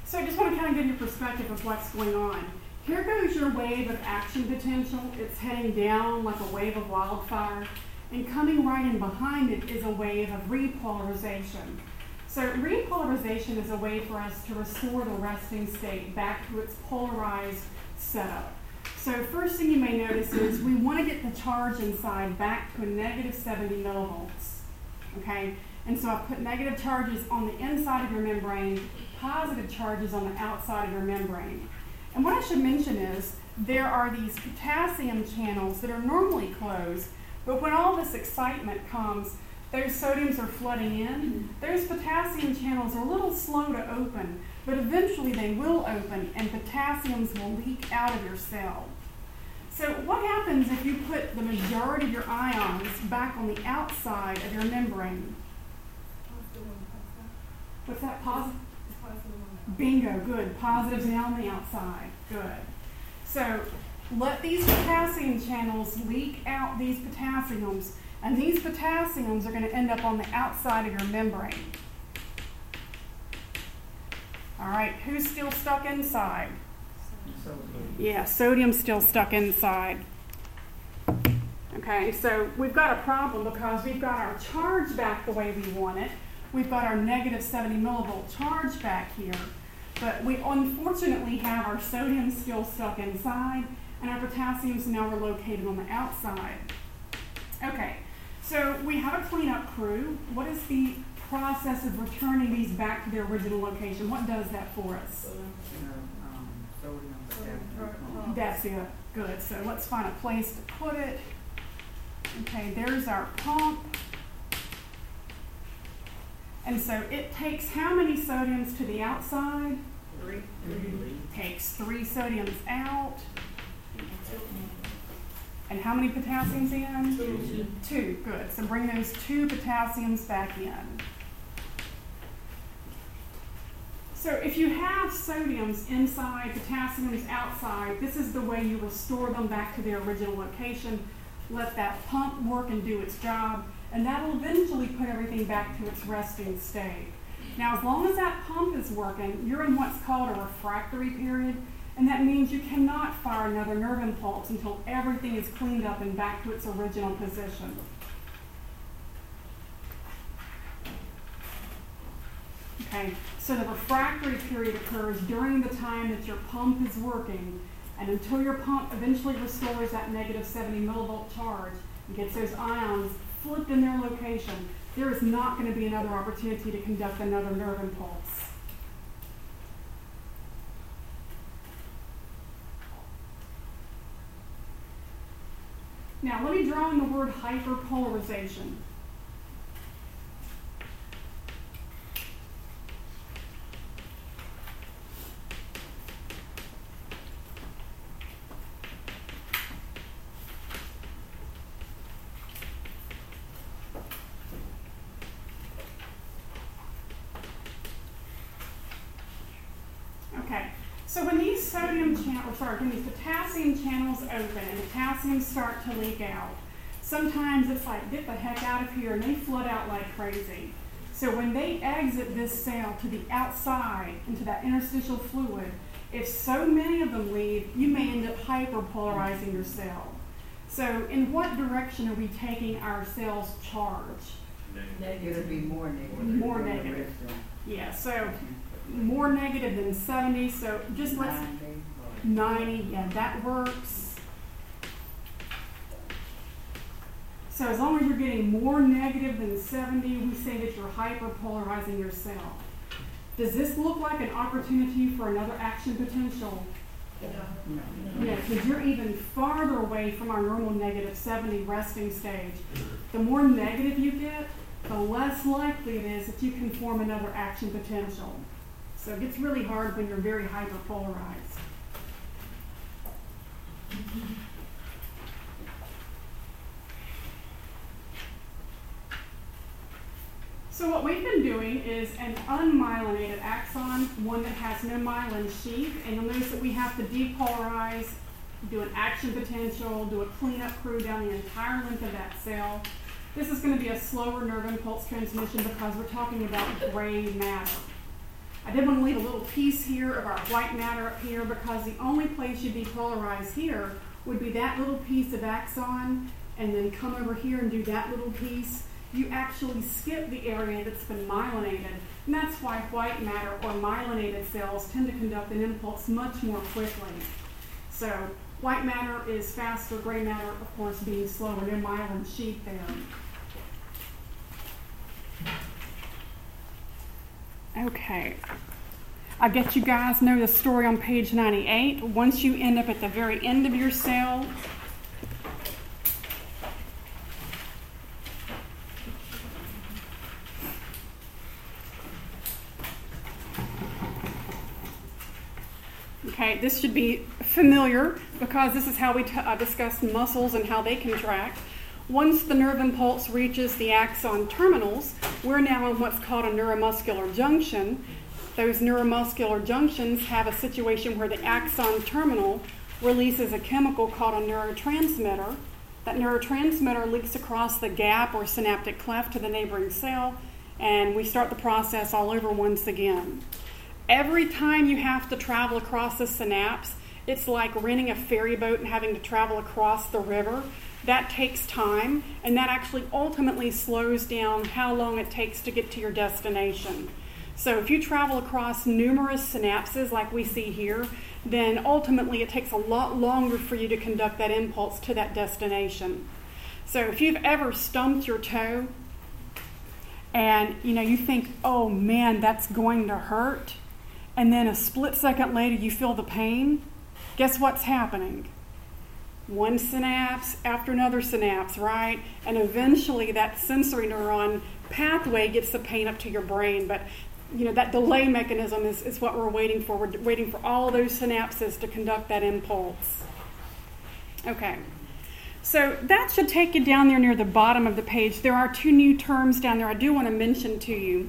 So I just want to kind of give you perspective of what's going on. Here goes your wave of action potential. It's heading down like a wave of wildfire. And coming right in behind it is a wave of repolarization. So repolarization is a way for us to restore the resting state back to its polarized setup. So first thing you may notice is we want to get the charge inside back to a negative 70 millivolts. Okay? And so I put negative charges on the inside of your membrane, positive charges on the outside of your membrane. And what I should mention is there are these potassium channels that are normally closed, but when all this excitement comes, those sodiums are flooding in. Those potassium channels are a little slow to open, but eventually they will open and potassiums will leak out of your cell. So what happens if you put the majority of your ions back on the outside of your membrane? What's that? Positive? Bingo, good. Positives now on the outside. Good. So let these potassium channels leak out these potassiums, and these potassiums are going to end up on the outside of your membrane. All right, who's still stuck inside? Yeah, sodium's still stuck inside. Okay, so we've got a problem because we've got our charge back the way we want it. We've got our negative 70 millivolt charge back here, but we unfortunately have our sodium still stuck inside, and our potassiums now are located on the outside. Okay, so we have a cleanup crew. What is the process of returning these back to their original location? What does that for us? That's it. Good. So let's find a place to put it. Okay, there's our pump. And so it takes how many sodiums to the outside? 3. Takes 3 sodiums out. And how many potassiums in? 2. Good. So bring those 2 potassiums back in. So if you have sodiums inside, potassiums outside, this is the way you restore them back to their original location. Let that pump work and do its job, and that will eventually put everything back to its resting state. Now, as long as that pump is working, you're in what's called a refractory period, and that means you cannot fire another nerve impulse until everything is cleaned up and back to its original position. Okay, so the refractory period occurs during the time that your pump is working, and until your pump eventually restores that negative 70 millivolt charge and gets those ions flipped in their location, there is not going to be another opportunity to conduct another nerve impulse. Now, let me draw in the word hyperpolarization. So when these when these potassium channels open and potassiums start to leak out, sometimes it's like, get the heck out of here, and they flood out like crazy. So when they exit this cell to the outside, into that interstitial fluid, if so many of them leave, you may end up hyperpolarizing your cell. So in what direction are we taking our cell's charge? It'll be more negative. More negative. Yeah, so more negative than 70, so just let's 90, yeah, that works. So as long as you're getting more negative than 70, we say that you're hyperpolarizing your cell. Does this look like an opportunity for another action potential? No. Yeah, because you're even farther away from our normal negative 70 resting stage. The more negative you get, the less likely it is that you can form another action potential. So it gets really hard when you're very hyperpolarized. So what we've been doing is an unmyelinated axon, one that has no myelin sheath, and you'll notice that we have to depolarize, do an action potential, do a cleanup crew down the entire length of that cell. This is going to be a slower nerve impulse transmission because we're talking about gray matter. I did want to leave a little piece here of our white matter up here because the only place you'd depolarize here would be that little piece of axon, and then come over here and do that little piece. You actually skip the area that's been myelinated, and that's why white matter or myelinated cells tend to conduct an impulse much more quickly. So white matter is faster, gray matter, of course, being slower. No myelin sheath there. Okay. I guess you guys know the story on page 98. Once you end up at the very end of your cell, okay, this should be familiar because this is how we discuss muscles and how they contract. Once the nerve impulse reaches the axon terminals, we're now in what's called a neuromuscular junction. Those neuromuscular junctions have a situation where the axon terminal releases a chemical called a neurotransmitter. That neurotransmitter leaks across the gap or synaptic cleft to the neighboring cell, and we start the process all over once again. Every time you have to travel across the synapse, it's like renting a ferry boat and having to travel across the river. That takes time, and that actually ultimately slows down how long it takes to get to your destination. So if you travel across numerous synapses like we see here, then ultimately it takes a lot longer for you to conduct that impulse to that destination. So if you've ever stumped your toe and you think, oh man, that's going to hurt, and then a split second later you feel the pain, guess what's happening? One synapse after another synapse, right? And eventually that sensory neuron pathway gets the pain up to your brain. But that delay mechanism is what we're waiting for. We're waiting for all those synapses to conduct that impulse. Okay. So that should take you down there near the bottom of the page. There are two new terms down there I do want to mention to you.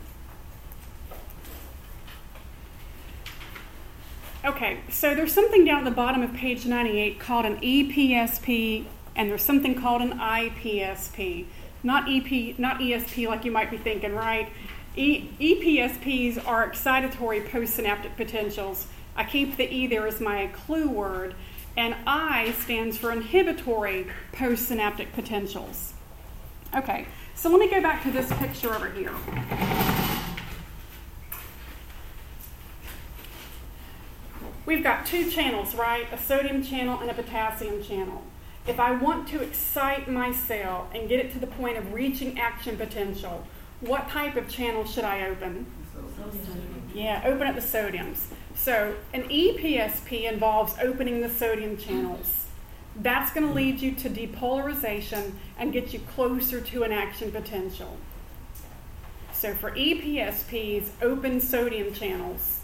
Okay, so there's something down at the bottom of page 98 called an EPSP, and there's something called an IPSP. Not ESP like you might be thinking, right? EPSPs are excitatory postsynaptic potentials. I keep the E there as my clue word, and I stands for inhibitory postsynaptic potentials. Okay, so let me go back to this picture over here. We've got two channels, right? A sodium channel and a potassium channel. If I want to excite my cell and get it to the point of reaching action potential, what type of channel should I open? Yeah, open up the sodiums. So an EPSP involves opening the sodium channels. That's going to lead you to depolarization and get you closer to an action potential. So for EPSPs, open sodium channels.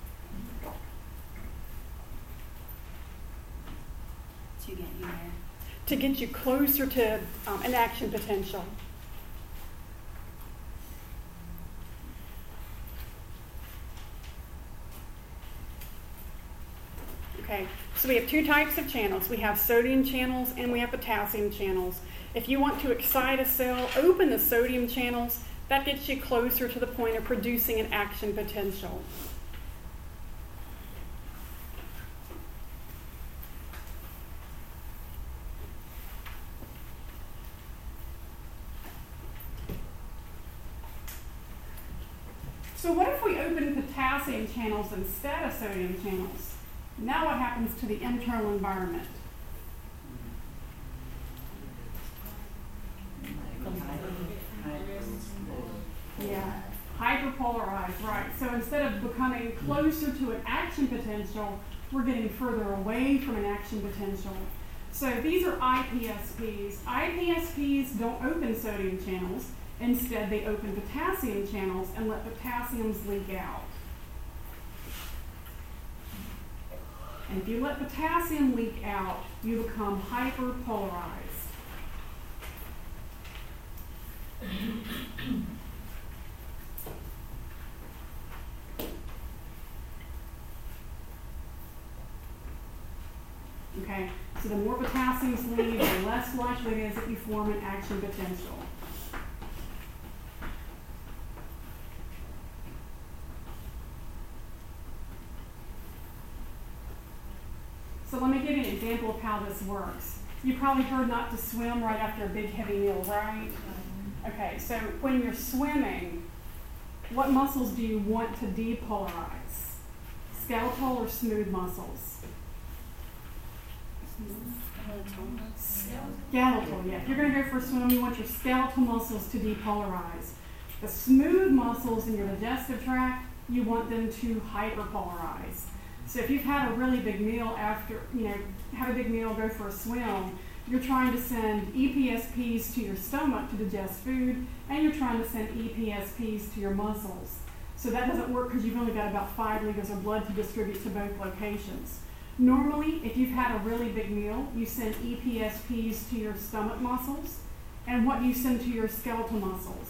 To get you there. To get you closer to an action potential. Okay, so we have two types of channels. We have sodium channels and we have potassium channels. If you want to excite a cell, open the sodium channels. That gets you closer to the point of producing an action potential. So what if we open potassium channels instead of sodium channels? Now what happens to the internal environment? Yeah, hyperpolarized, right. So instead of becoming closer to an action potential, we're getting further away from an action potential. So these are IPSPs. IPSPs don't open sodium channels. Instead, they open potassium channels and let potassiums leak out. And if you let potassium leak out, you become hyperpolarized. Okay, so the more potassiums leave, the less likely it is that you form an action potential. So let me give you an example of how this works. You probably heard not to swim right after a big heavy meal, right? Okay, so when you're swimming, what muscles do you want to depolarize? Skeletal or smooth muscles? Skeletal, yeah. If you're going to go for a swim, you want your skeletal muscles to depolarize. The smooth muscles in your digestive tract, you want them to hyperpolarize. So if you've had a really big meal after, have a big meal, go for a swim, you're trying to send EPSPs to your stomach to digest food, and you're trying to send EPSPs to your muscles. So that doesn't work because you've only got about 5 liters of blood to distribute to both locations. Normally, if you've had a really big meal, you send EPSPs to your stomach muscles, and what do you send to your skeletal muscles?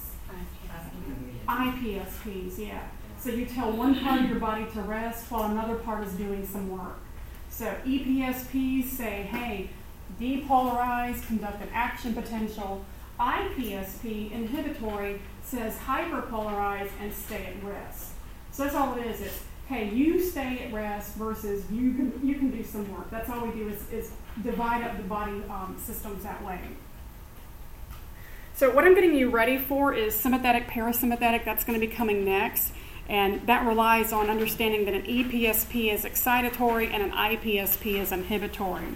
IPSPs, yeah. So you tell one part of your body to rest while another part is doing some work. So EPSPs say, hey, depolarize, conduct an action potential. IPSP, inhibitory, says hyperpolarize and stay at rest. So that's all it is. It's, hey, you stay at rest versus you can do some work. That's all we do is divide up the body systems that way. So what I'm getting you ready for is sympathetic, parasympathetic. That's going to be coming next. And that relies on understanding that an EPSP is excitatory and an IPSP is inhibitory.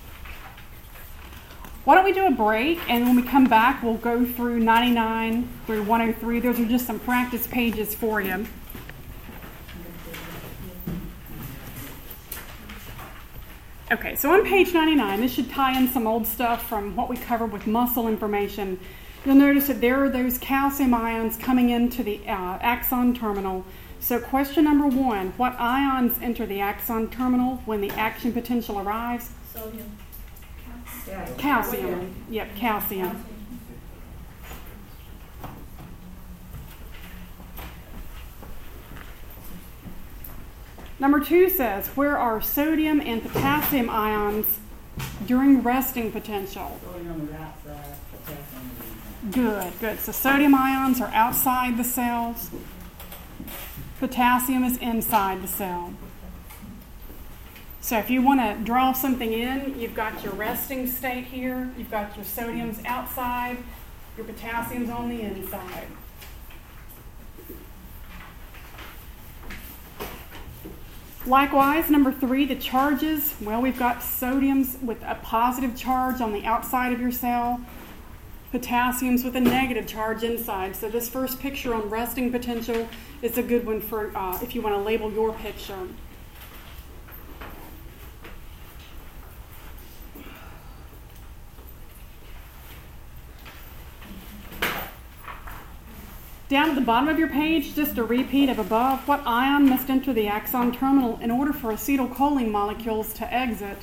Why don't we do a break, and when we come back, we'll go through 99 through 103. Those are just some practice pages for you. Okay, so on page 99, this should tie in some old stuff from what we covered with muscle information. You'll notice that there are those calcium ions coming into the axon terminal. So question number 1, what ions enter the axon terminal when the action potential arrives? Sodium. Calcium. Yep, calcium. Number 2 says, where are sodium and potassium ions during resting potential? Sodium is outside, potassium is inside. Good. So sodium ions are outside the cells. Potassium is inside the cell. So if you want to draw something in, you've got your resting state here. You've got your sodiums outside. Your potassium's on the inside. Likewise, number 3, the charges. Well, we've got sodiums with a positive charge on the outside of your cell. Potassiums with a negative charge inside. So this first picture on resting potential is a good one for if you want to label your picture. Down at the bottom of your page, just a repeat of above, what ion must enter the axon terminal in order for acetylcholine molecules to exit?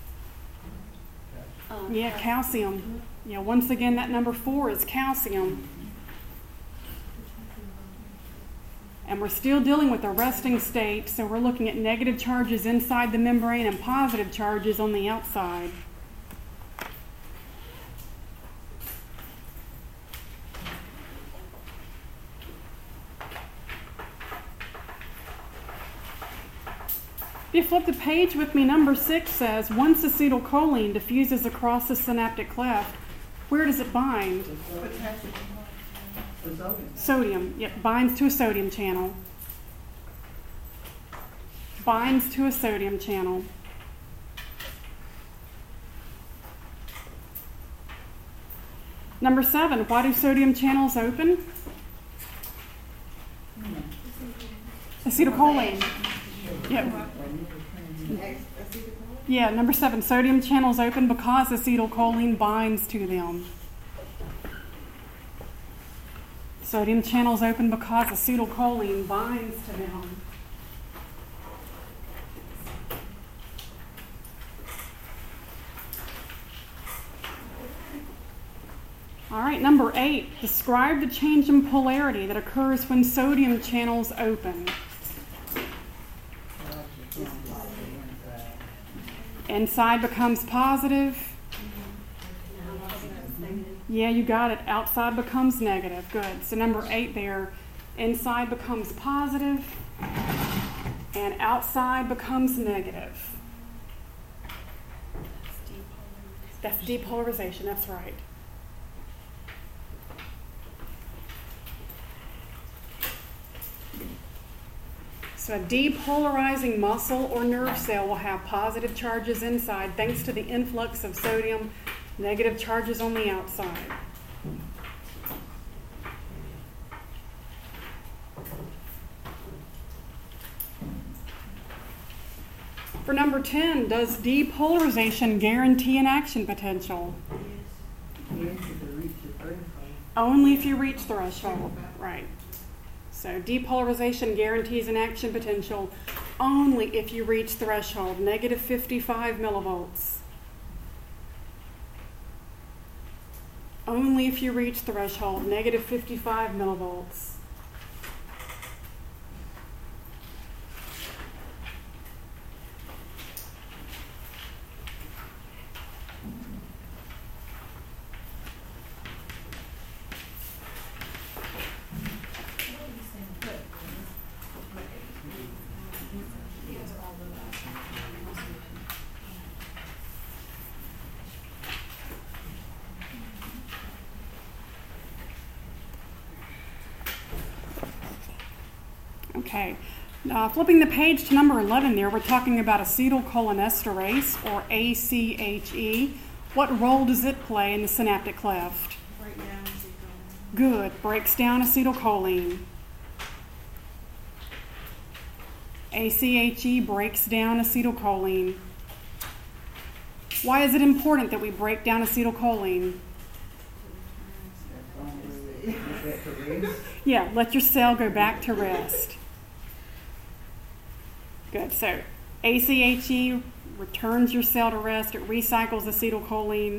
Calcium. Yeah, once again, that number 4 is calcium. And we're still dealing with a resting state, so we're looking at negative charges inside the membrane and positive charges on the outside. If you flip the page with me, number 6 says, once acetylcholine diffuses across the synaptic cleft, where does it bind? Potassium. Sodium. Yep, binds to a sodium channel. Binds to a sodium channel. Number 7, why do sodium channels open? Acetylcholine. Yep. Yeah, number 7, sodium channels open because acetylcholine binds to them. Sodium channels open because acetylcholine binds to them. All right, number 8, describe the change in polarity that occurs when sodium channels open. Inside becomes positive. Yeah, you got it. Outside becomes negative. Good. So number 8 there. Inside becomes positive and outside becomes negative. That's depolarization, that's right. So a depolarizing muscle or nerve cell will have positive charges inside thanks to the influx of sodium, negative charges on the outside. For number 10, does depolarization guarantee an action potential? Yes, if you reach the threshold. Only if you reach threshold, right. So depolarization guarantees an action potential only if you reach threshold, negative 55 millivolts. Only if you reach threshold, negative 55 millivolts. Okay, flipping the page to number 11 there, we're talking about acetylcholinesterase, or ACHE. What role does it play in the synaptic cleft? Break down acetylcholine. Good, breaks down acetylcholine. ACHE breaks down acetylcholine. Why is it important that we break down acetylcholine? Yeah, let your cell go back to rest. Good. So ACHE returns your cell to rest. It recycles acetylcholine.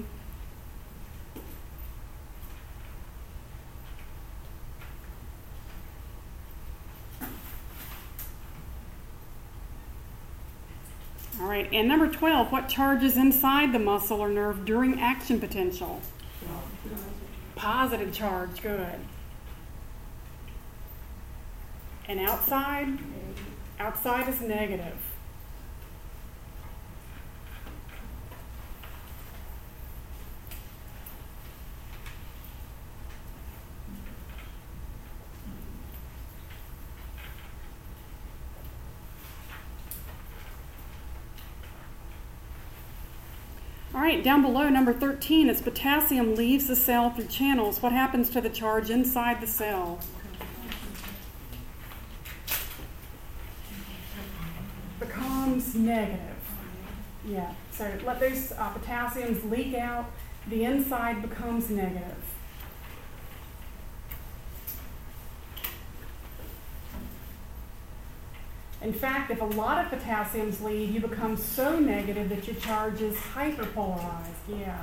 All right. And number 12, what charge is inside the muscle or nerve during action potential? Positive charge. Good. And outside? Outside is negative. All right, down below, number 13, as potassium leaves the cell through channels, what happens to the charge inside the cell? Becomes negative. Yeah, so let those potassiums leak out, the inside becomes negative. In fact, if a lot of potassiums leave, you become so negative that your charge is hyperpolarized. Yeah.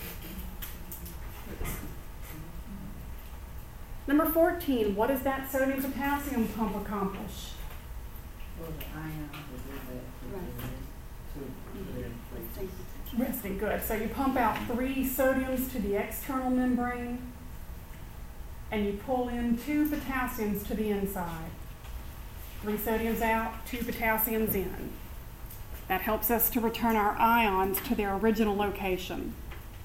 Number 14, what does that sodium-potassium pump accomplish? Well, the ions will do that to Resting, good. So you pump out 3 sodiums to the external membrane, and you pull in 2 potassiums to the inside. 3 sodiums out, 2 potassiums in. That helps us to return our ions to their original location.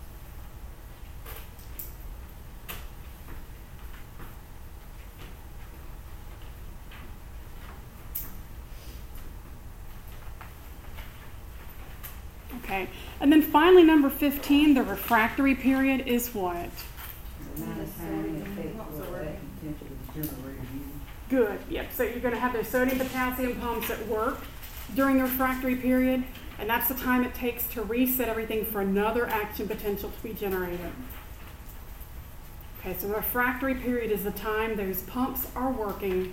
Okay, and then finally number 15, the refractory period is what? the amount of time it takes for that potential to generate you. Good, yep, so you're going to have those sodium potassium pumps at work during the refractory period, and that's the time it takes to reset everything for another action potential to be generated. Okay, so the refractory period is the time those pumps are working.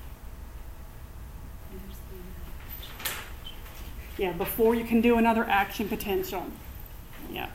Yeah, before you can do another action potential. Yeah.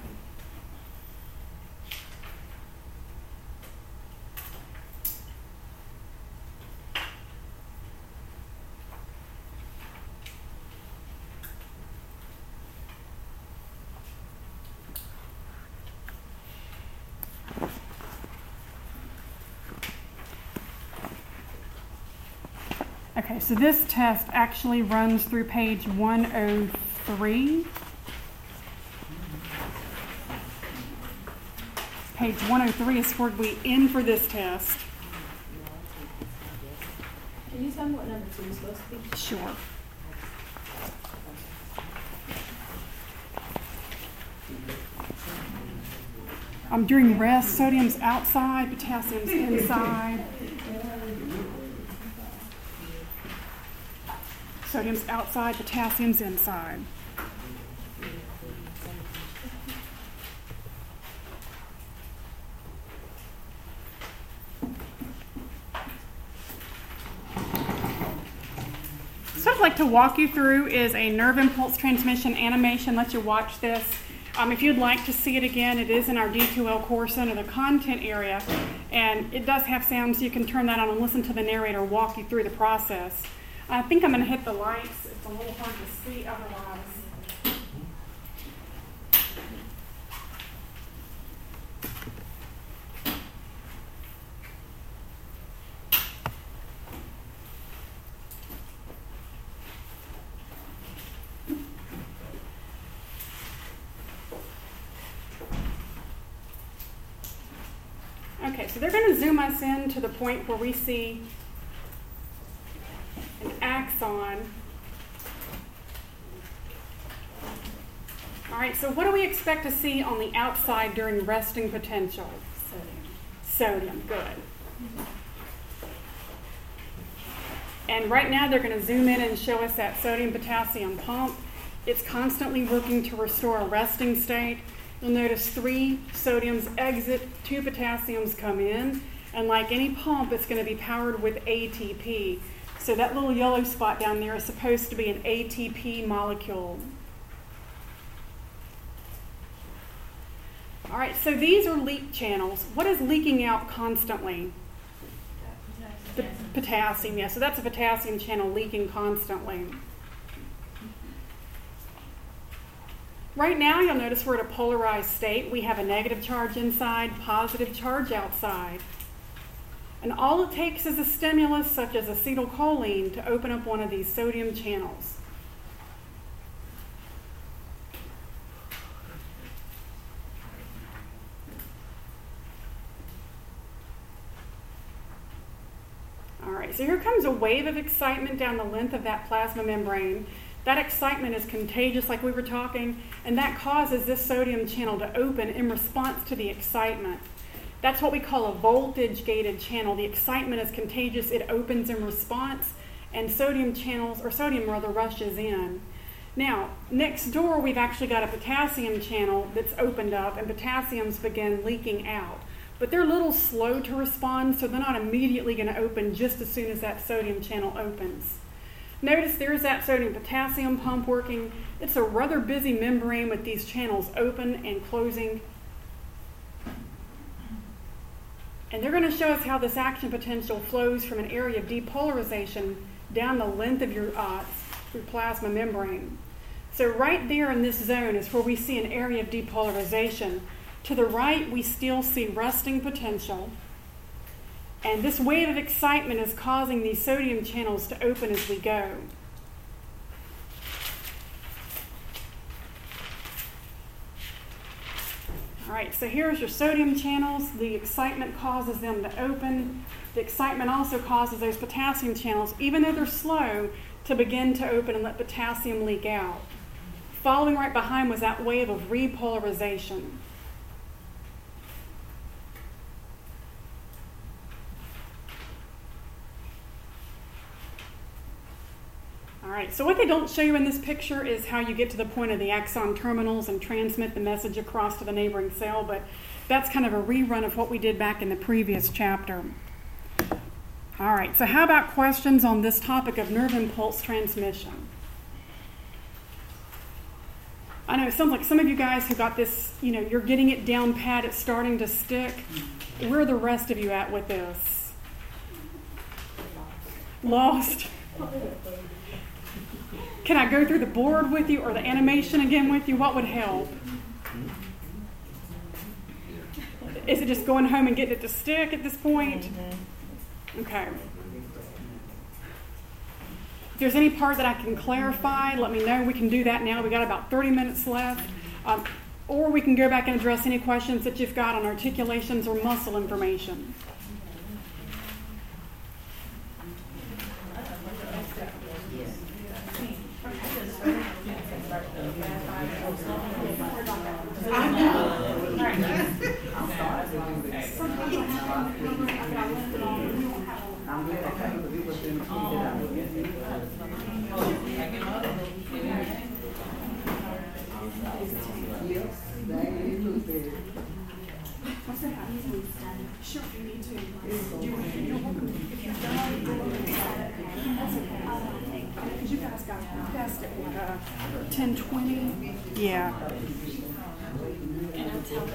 Okay, so this test actually runs through page 103. Page 103 is where we end for this test. Can you tell me what number 2 is supposed to be? Sure. During rest, sodium's outside, potassium's inside. Sodium's outside, potassium's inside. So I'd like to walk you through is a nerve impulse transmission animation. Let you watch this. If you'd like to see it again, it is in our D2L course under the content area, and it does have sound, so you can turn that on and listen to the narrator walk you through the process. I think I'm going to hit the lights. It's a little hard to see otherwise. Okay, so they're going to zoom us in to the point where we see an axon. All right, so what do we expect to see on the outside during resting potential? Sodium, good. And right now they're going to zoom in and show us that sodium-potassium pump. It's constantly working to restore a resting state. You'll notice 3 sodiums exit, 2 potassiums come in, and like any pump, it's going to be powered with ATP. So that little yellow spot down there is supposed to be an ATP molecule. All right, so these are leak channels. What is leaking out constantly? The potassium, yeah, so that's a potassium channel leaking constantly. Right now, you'll notice we're at a polarized state. We have a negative charge inside, positive charge outside. And all it takes is a stimulus such as acetylcholine to open up one of these sodium channels. All right, so here comes a wave of excitement down the length of that plasma membrane. That excitement is contagious, like we were talking, and that causes this sodium channel to open in response to the excitement. That's what we call a voltage-gated channel. The excitement is contagious. It opens in response, and sodium rushes in. Now, next door, we've actually got a potassium channel that's opened up, and potassiums begin leaking out. But they're a little slow to respond, so they're not immediately going to open just as soon as that sodium channel opens. Notice there's that sodium-potassium pump working. It's a rather busy membrane with these channels open and closing. And they're going to show us how this action potential flows from an area of depolarization down the length of your plasma membrane. So right there in this zone is where we see an area of depolarization. To the right, we still see resting potential. And this wave of excitement is causing these sodium channels to open as we go. All right, so here's your sodium channels. The excitement causes them to open. The excitement also causes those potassium channels, even though they're slow, to begin to open and let potassium leak out. Following right behind was that wave of repolarization. All right, so what they don't show you in this picture is how you get to the point of the axon terminals and transmit the message across to the neighboring cell, but that's kind of a rerun of what we did back in the previous chapter. All right, so how about questions on this topic of nerve impulse transmission? I know it sounds like some of you guys who got this, you're getting it down pat, it's starting to stick. Where are the rest of you at with this? Lost? Can I go through the board with you or the animation again with you? What would help? Is it just going home and getting it to stick at this point? Okay. If there's any part that I can clarify, let me know. We can do that now. We got about 30 minutes left. or we can go back and address any questions that you've got on articulations or muscle information. I'm glad I came, because it was in the key that I would get it. Yes, they ain't lose there. What's that? Sure, if you need to. You're welcome. If you're done, that's okay. Because you guys got past it, what, 10:20? Yeah.